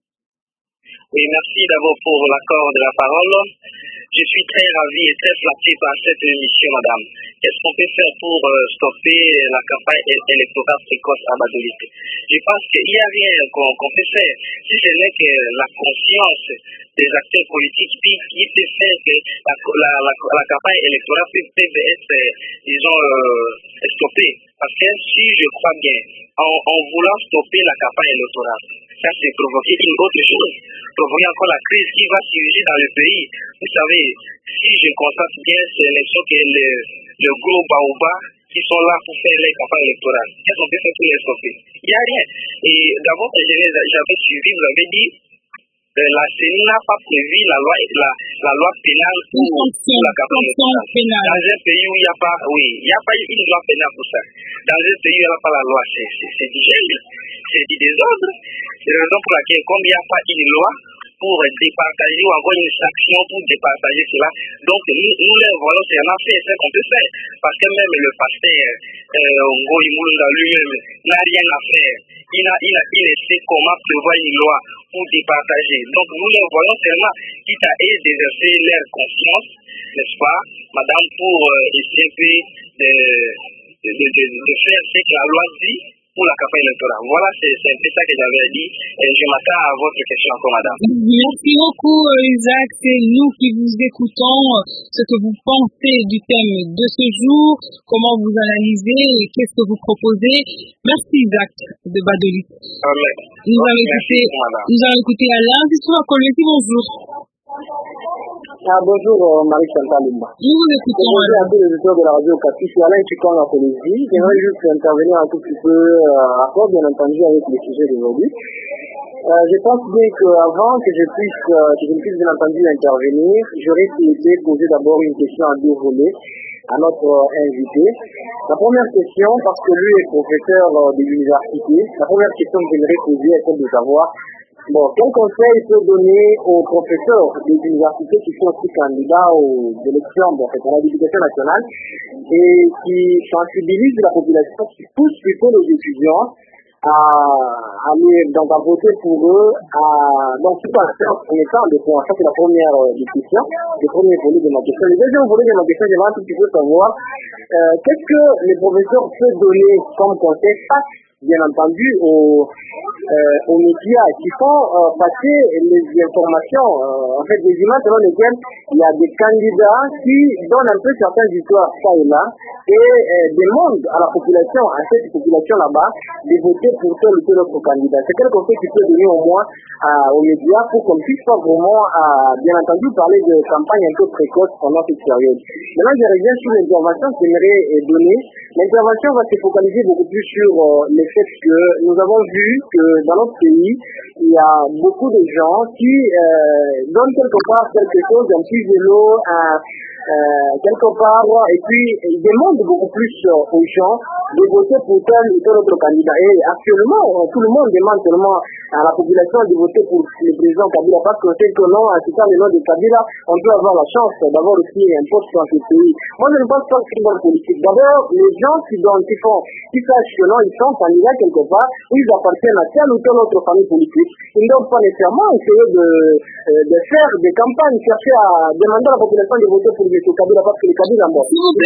Oui, merci d'abord pour l'accord de la parole. Je suis très ravi et très flatté par cette émission, madame. Qu'est-ce qu'on peut faire pour stopper la campagne électorale précoce à Badolit? Je pense qu'il n'y a rien qu'on peut faire, si ce n'est que la conscience des acteurs politiques qui peut faire que la campagne électorale peut être, disons, stoppée. Parce que si je crois bien, en voulant stopper la campagne électorale, ça c'est provoquer une autre chose, provoquer encore la crise qui va surgir dans le pays. Vous savez, si je constate bien ces élections que le gros baoba qui sont là pour faire les campagnes électorales, qu'est-ce qu'on peut faire pour les stopper? Il n'y a rien. Et d'abord, j'avais suivi, vous avez dit, la CENI n'a pas prévu la loi pénale pour la campagne électorale. Dans un pays où il n'y a pas, il n'y a pas une loi pénale pour ça. Dans un pays où il n'y a pas la loi, c'est du gel, c'est du désordre. C'est la raison pour laquelle, comme il n'y a pas une loi pour départager ou avoir une sanction pour départager cela, donc nous les voyons, c'est un affaire, c'est ce qu'on peut faire. Parce que même le pasteur Ngoï Moulunda lui-même n'a rien à faire. Il ne sait comment prévoir une loi pour départager. Donc nous les voyons seulement, quitte à d'exercer leur conscience, n'est-ce pas, madame, pour essayer de faire ce que la loi dit, pour la campagne électorale. Voilà, c'est un peu ça que j'avais dit. Et je m'attends à votre question encore, madame. Merci beaucoup, Isaac. C'est nous qui vous écoutons. Ce que vous pensez du thème de ce jour, comment vous analysez et qu'est-ce que vous proposez. Merci, Isaac de Badelit. Nous allons écouter Alain d'Histoire Colombie. Bonjour. Bonjour Marie-Chantal Lumba. Nous vous écoutons. Bonjour à tous les auditeurs de la radio Capi, c'est Alain Chikon en Colombie. J'aimerais juste intervenir un tout petit peu à rapport, bien entendu, avec le sujet d'aujourd'hui. Je pense bien qu'avant que je ne puisse bien entendu intervenir, j'aurais souhaité poser d'abord une question à deux volets à notre invité. La première question, parce que lui est professeur de l'université, la première question que j'aimerais poser est celle de savoir quel conseil peut donner aux professeurs des universités qui sont aussi candidats aux élections à la députation nationale et qui sensibilisent la population, qui poussent plutôt les étudiants à aller à voter pour eux, donc tout en faire en étant de points. Ça c'est la première question, le premier volet de ma question. Le deuxième volet de ma question, j'aimerais un tout petit peu savoir qu'est-ce que les professeurs peuvent donner comme conseil bien entendu aux médias qui font passer les informations, en fait des images selon lesquelles il y a des candidats qui donnent un peu certaines histoires ça et là et demandent à la population, à cette population là-bas, de voter pour tel ou tel autre candidat. C'est quel conseil qui peut donner au moins aux médias pour qu'on puisse pas vraiment, bien entendu, parler de campagne un peu précoce pendant cette période. Maintenant, je reviens sur l'intervention que j'aimerais donner. L'intervention va se focaliser beaucoup plus sur le fait que nous avons vu que dans notre pays, il y a beaucoup de gens qui donnent quelque part quelque chose, un petit vélo, quelque part, et puis ils demandent beaucoup plus aux gens de voter pour tel ou tel autre candidat. Et actuellement, tout le monde demande seulement à la population de voter pour le président Kabila parce qu'on sait que non, en citant le nom de Kabila, on peut avoir la chance d'avoir aussi un poste dans ce pays. Moi, je ne pense pas que c'est une bonne politique. D'abord, les gens qui sachent que non, ils sont candidats quelque part, où ils appartiennent à telle ou telle autre famille politique, ils ne doivent pas nécessairement essayer de faire des campagnes, chercher à demander à la population de voter pour M. Kabila parce que le Kabila est mort.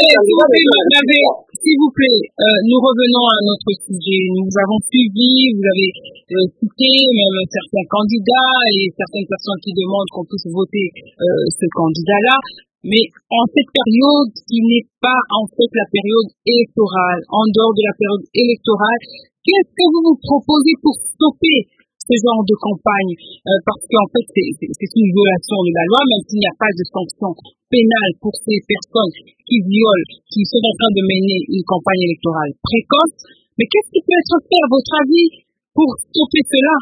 S'il vous plaît, nous revenons à notre sujet. Nous avons suivi, vous avez cité même certains candidats et certaines personnes qui demandent qu'on puisse voter ce candidat-là. Mais en cette période qui n'est pas en fait la période électorale, en dehors de la période électorale, qu'est-ce que vous nous proposez pour stopper ce genre de campagne, parce qu'en fait c'est une violation de la loi, même s'il n'y a pas de sanction pénale pour ces personnes qui violent, qui sont en train de mener une campagne électorale précoce. Mais qu'est-ce qui peut être fait à votre avis pour stopper cela?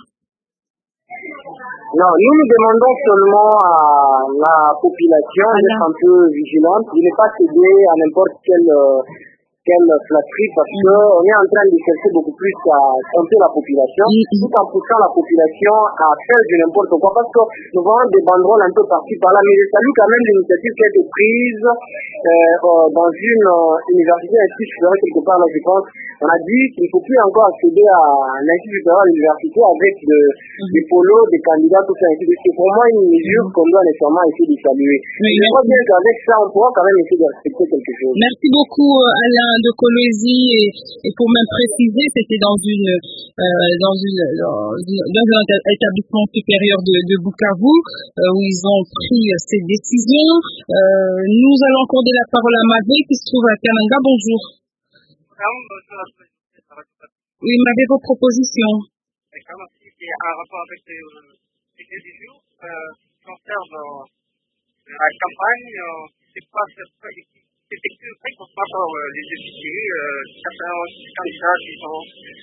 Non, nous demandons seulement à la population d'être un peu vigilante, de ne pas céder à n'importe quelle flatterie parce qu'on est en train de chercher beaucoup plus à tromper la population tout en poussant la population à faire de n'importe quoi parce que nous voyons des banderoles un peu partout par là, mais je salue quand même l'initiative qui a été prise dans une université, ainsi supérieure quelque part là je pense. On a dit qu'il ne faut plus encore accéder à l'institut supérieur à l'université avec des polos, des candidats, tout ça, ainsi de suite. C'est pour moi une mesure qu'on doit nécessairement essayer de saluer. Je crois bien qu'avec ça, on pourra quand même essayer de respecter quelque chose. Merci beaucoup Alain de Colombie et pour même préciser, c'était dans un établissement supérieur de Bukavu où ils ont pris ces décisions. Nous allons accorder la parole à Mavé qui se trouve à Kananga. Bonjour. Oui, Mavé, vos propositions. En rapport avec les sujets du jour, concernant la campagne, c'est très important pour les députés, certains candidats qui sont...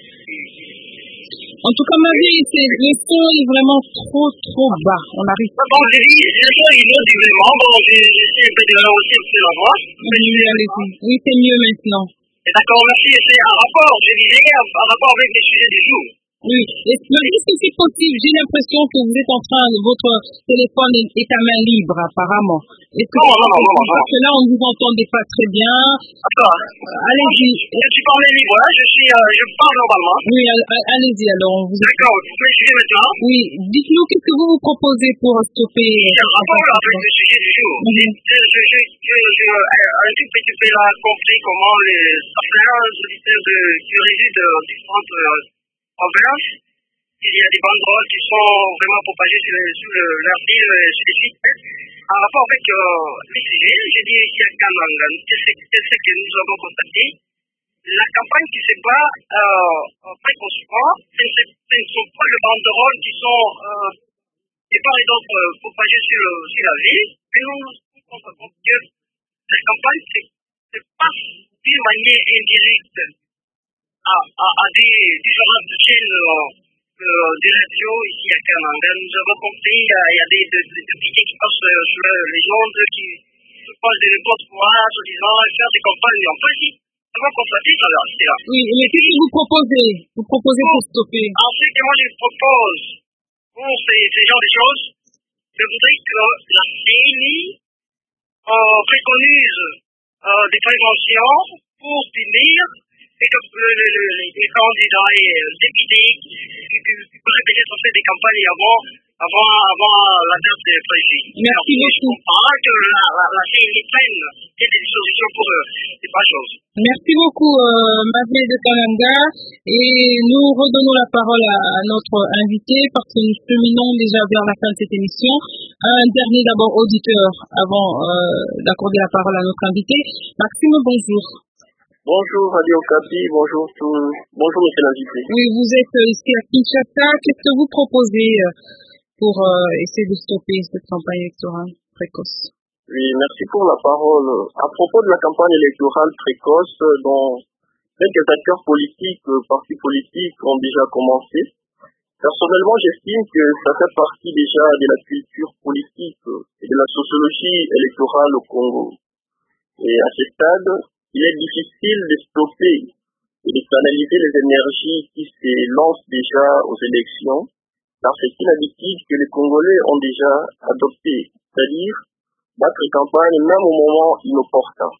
En tout cas, Mavé, le son est vraiment trop bas. On arrive pas. Bon, j'ai dit, le son est vraiment bon, j'ai un peu de aussi la voix. Oui, c'est mieux maintenant. D'accord, merci. C'est un rapport, je disais, un rapport avec les sujets du jour. Oui, est-ce que c'est possible? J'ai l'impression que vous êtes en train de votre téléphone est à main libre apparemment. Est-ce que Non. parce que là on ne vous entendait pas très bien. Attends. Allez-y. Je suis pas en main libre, hein. Je parle normalement. Oui, allez-y alors. D'accord, vous pouvez suivre maintenant. Oui, dites-nous qu'est-ce que vous proposez pour stopper. C'est un rapport avec le sujet du jour. Un tout petit peu là compris comment les auditeurs qui résident dans différentes provinces, il y a des banderoles qui sont vraiment propagées sur leur ville spécifique. En rapport avec les sujets, j'ai dit ici à Kanangan, c'est ce que nous avons constaté. La campagne qui se bat précocement, ce ne sont pas les banderoles qui sont par exemple propagées sur la ville, mais nous constatons que la campagne se passe d'une manière indirecte à des différentes chaînes de radio ici à Canada. Nous avons compris qu'il y a des tickets qui passent sur les ondes, qui se passent de n'importe quoi, soi-disant, faire des campagnes en principe. Nous avons constaté ça là. Oui, mais qu'est-ce que vous proposez? Vous proposez pour stopper? En fait, moi je propose pour ces genres de choses, je voudrais que la CENI préconise des préventions pour punir et que les candidats et députés qui pourraient peut-être faire des campagnes avant la date précise. Merci beaucoup. Je comprends que la CENI prenne des dispositions pour ces pas choses. Merci beaucoup, Mavé de Kananga. Et nous redonnons la parole à notre invité parce que nous cheminons déjà vers la fin de cette émission. Un dernier d'abord auditeur avant d'accorder la parole à notre invité. Maxime, bonjour. Bonjour Radio Okapi, bonjour monsieur l'invité. Oui, vous êtes ici à Kinshasa. Qu'est-ce que vous proposez pour essayer de stopper cette campagne électorale précoce? Oui, merci pour la parole. À propos de la campagne électorale précoce, dont quelques acteurs politiques, partis politiques ont déjà commencé, personnellement, j'estime que ça fait partie déjà de la culture politique et de la sociologie électorale au Congo. Et à ce stade, il est difficile de stopper et de canaliser les énergies qui se lancent déjà aux élections, car c'est une habitude que les Congolais ont déjà adoptée, c'est-à-dire battre campagne même au moment inopportun.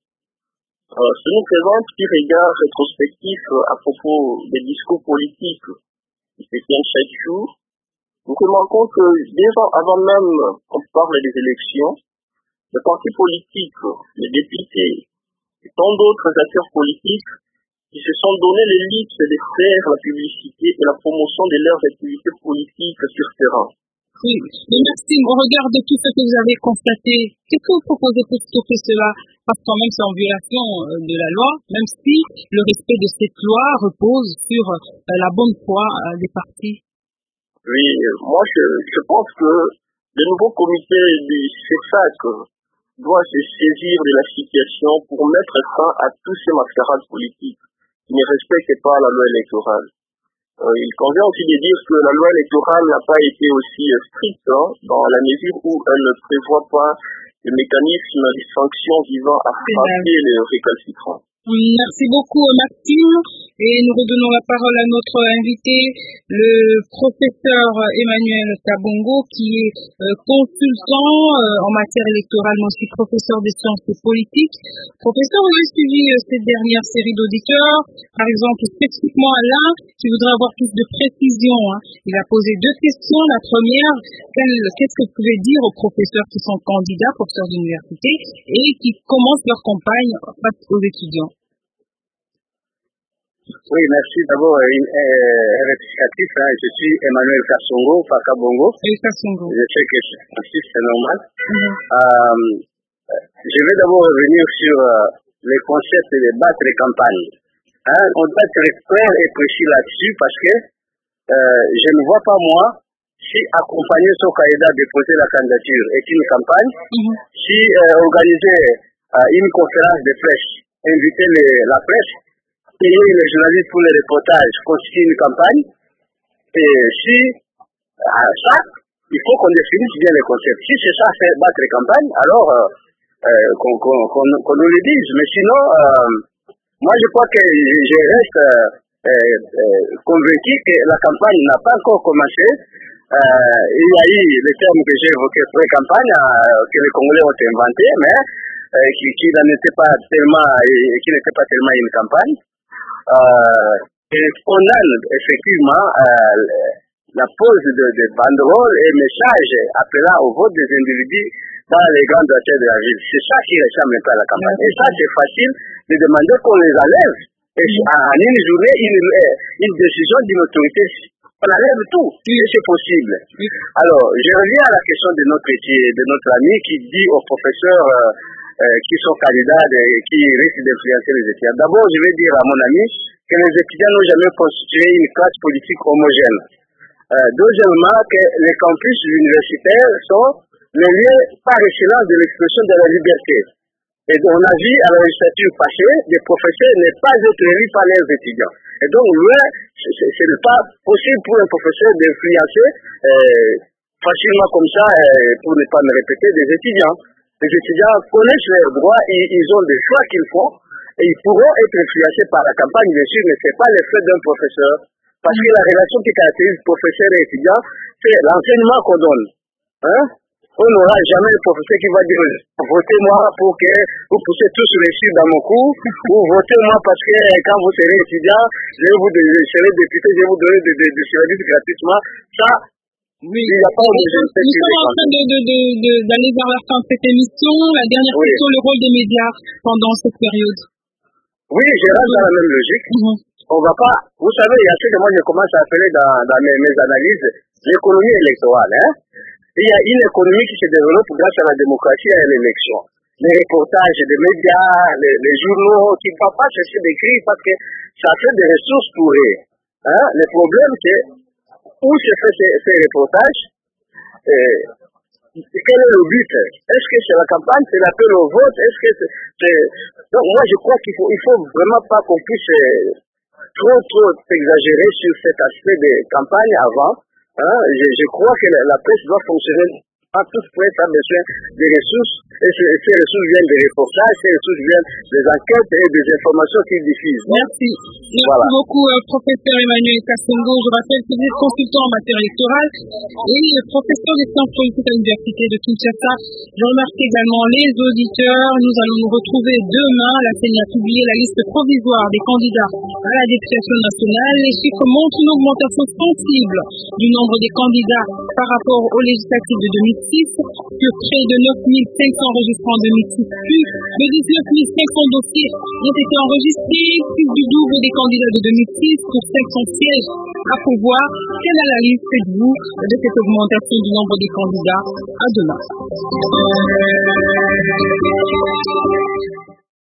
Ce nous présente un petit regard rétrospectif à propos des discours politiques qui se tiennent chaque jour. Nous remarquons que déjà avant même qu'on parle des élections, les partis politiques, les députés et tant d'autres acteurs politiques qui se sont donné le luxe de faire la publicité et la promotion de leurs activités politiques sur terrain. Oui, mais Maxime, au regard de tout ce que vous avez constaté, qu'est-ce que vous proposez pour stopper cela? Parce que quand même c'est en violation de la loi, même si le respect de cette loi repose sur la bonne foi des partis. Oui, moi je pense que le nouveau comité du CESAC doit se saisir de la situation pour mettre fin à tous ces mascarades politiques qui ne respectent pas la loi électorale. Il convient aussi de dire que la loi électorale n'a pas été aussi stricte dans la mesure où elle ne prévoit pas de mécanisme de sanctions visant à frapper les récalcitrants. Merci beaucoup Maxime et nous redonnons la parole à notre invité, le professeur Emmanuel Kabongo qui est consultant en matière électorale, mais aussi professeur des sciences politiques. Professeur, vous avez suivi cette dernière série d'auditeurs, par exemple spécifiquement Alain qui voudrait avoir plus de précision. Il a posé deux questions. La première, qu'est-ce que vous pouvez dire aux professeurs qui sont candidats, professeurs d'université et qui commencent leur campagne face aux étudiants? Oui, merci. D'abord, rectificatif, je suis Emmanuel Kassongo, pas Kabongo. Oui, Kassongo. Je sais que c'est normal. Je vais d'abord revenir sur les concepts de battre les campagnes. On doit être clair et précis là-dessus parce que je ne vois pas moi si accompagner son candidat déposer la candidature est une campagne, si organiser une conférence de presse, inviter la presse, payer les journalistes pour les reportages constitue une campagne. Et si ça, il faut qu'on définisse bien les concepts. Si c'est ça, faire battre les campagnes, alors qu'on nous le dise. Mais sinon, moi je crois que je reste convaincu que la campagne n'a pas encore commencé. Il y a eu le terme que j'ai évoqué, pré-campagne, que les Congolais ont inventé, mais qui n'était pas tellement une campagne. Et on a effectivement la pose de banderoles et messages appelant au vote des individus dans les grandes artères de la ville. C'est ça qui ressemble un peu à la campagne. Et ça, c'est facile de demander qu'on les enlève. Et en une journée, une décision d'une autorité, on enlève tout. Et c'est possible. Alors, je reviens à la question de notre ami qui dit aux professeurs qui sont candidats et qui risquent d'influencer les étudiants. D'abord, je vais dire à mon ami que les étudiants n'ont jamais constitué une classe politique homogène. Deuxièmement, que les campus universitaires sont les lieux par excellence de l'expression de la liberté. Et on a vu à la législature passée, des professeurs ne pas être élus par leurs étudiants. Et donc, ce n'est pas possible pour un professeur d'influencer facilement comme ça, pour ne pas me répéter, des étudiants. Les étudiants connaissent leurs droits, ils ont des choix qu'ils font, et ils pourront être influencés par la campagne, bien sûr, mais ce n'est pas l'effet d'un professeur. Parce que la relation qui caractérise professeur et étudiant, c'est l'enseignement qu'on donne. Hein? On n'aura jamais le professeur qui va dire votez-moi pour que vous puissiez tous réussir dans mon cours, ou votez-moi parce que quand vous serez étudiant, je serai député, je vais vous donner des services gratuitement. Ça, oui. Il n'y a pas Nous sommes en train d'aller vers la fin de cette émission. La dernière question, le rôle des médias pendant cette période. Oui, je reste dans la même logique. On va pas, vous savez, il y a ce que moi je commence à appeler dans mes analyses l'économie électorale. Hein? Il y a une économie qui se développe grâce à la démocratie et à l'élection. Les reportages des médias, les journaux qui ne peuvent pas chercher d'écrire parce que ça fait des ressources pour eux. Hein? Le problème, c'est où se fait ces reportages, quel est le but? Est-ce que c'est la campagne, c'est l'appel au vote? Est-ce que c'est... Donc moi je crois qu'il faut vraiment pas qu'on puisse trop exagérer sur cet aspect de campagne avant. Hein? Je crois que la presse doit fonctionner. À toute presse a besoin des ressources, et ces ressources viennent des reportages, ces ressources viennent des enquêtes et des informations qu'ils diffusent. Merci. Merci beaucoup, professeur Emmanuel Kassongo. Je rappelle que vous êtes consultant en matière électorale et professeur des sciences politiques à l'université de Kinshasa. Je remercie également les auditeurs. Nous allons nous retrouver demain. La CENI a publié la liste provisoire des candidats à la députation nationale. Les chiffres montrent une augmentation sensible du nombre des candidats par rapport aux législatives de 2006, sur près de 9 500 enregistrements en 2006. Plus de 19 500 dossiers ont été enregistrés, plus du double des candidats de 2006 pour 500 sièges à pouvoir. Quelle analyse faites-vous de cette augmentation du nombre des candidats? À demain.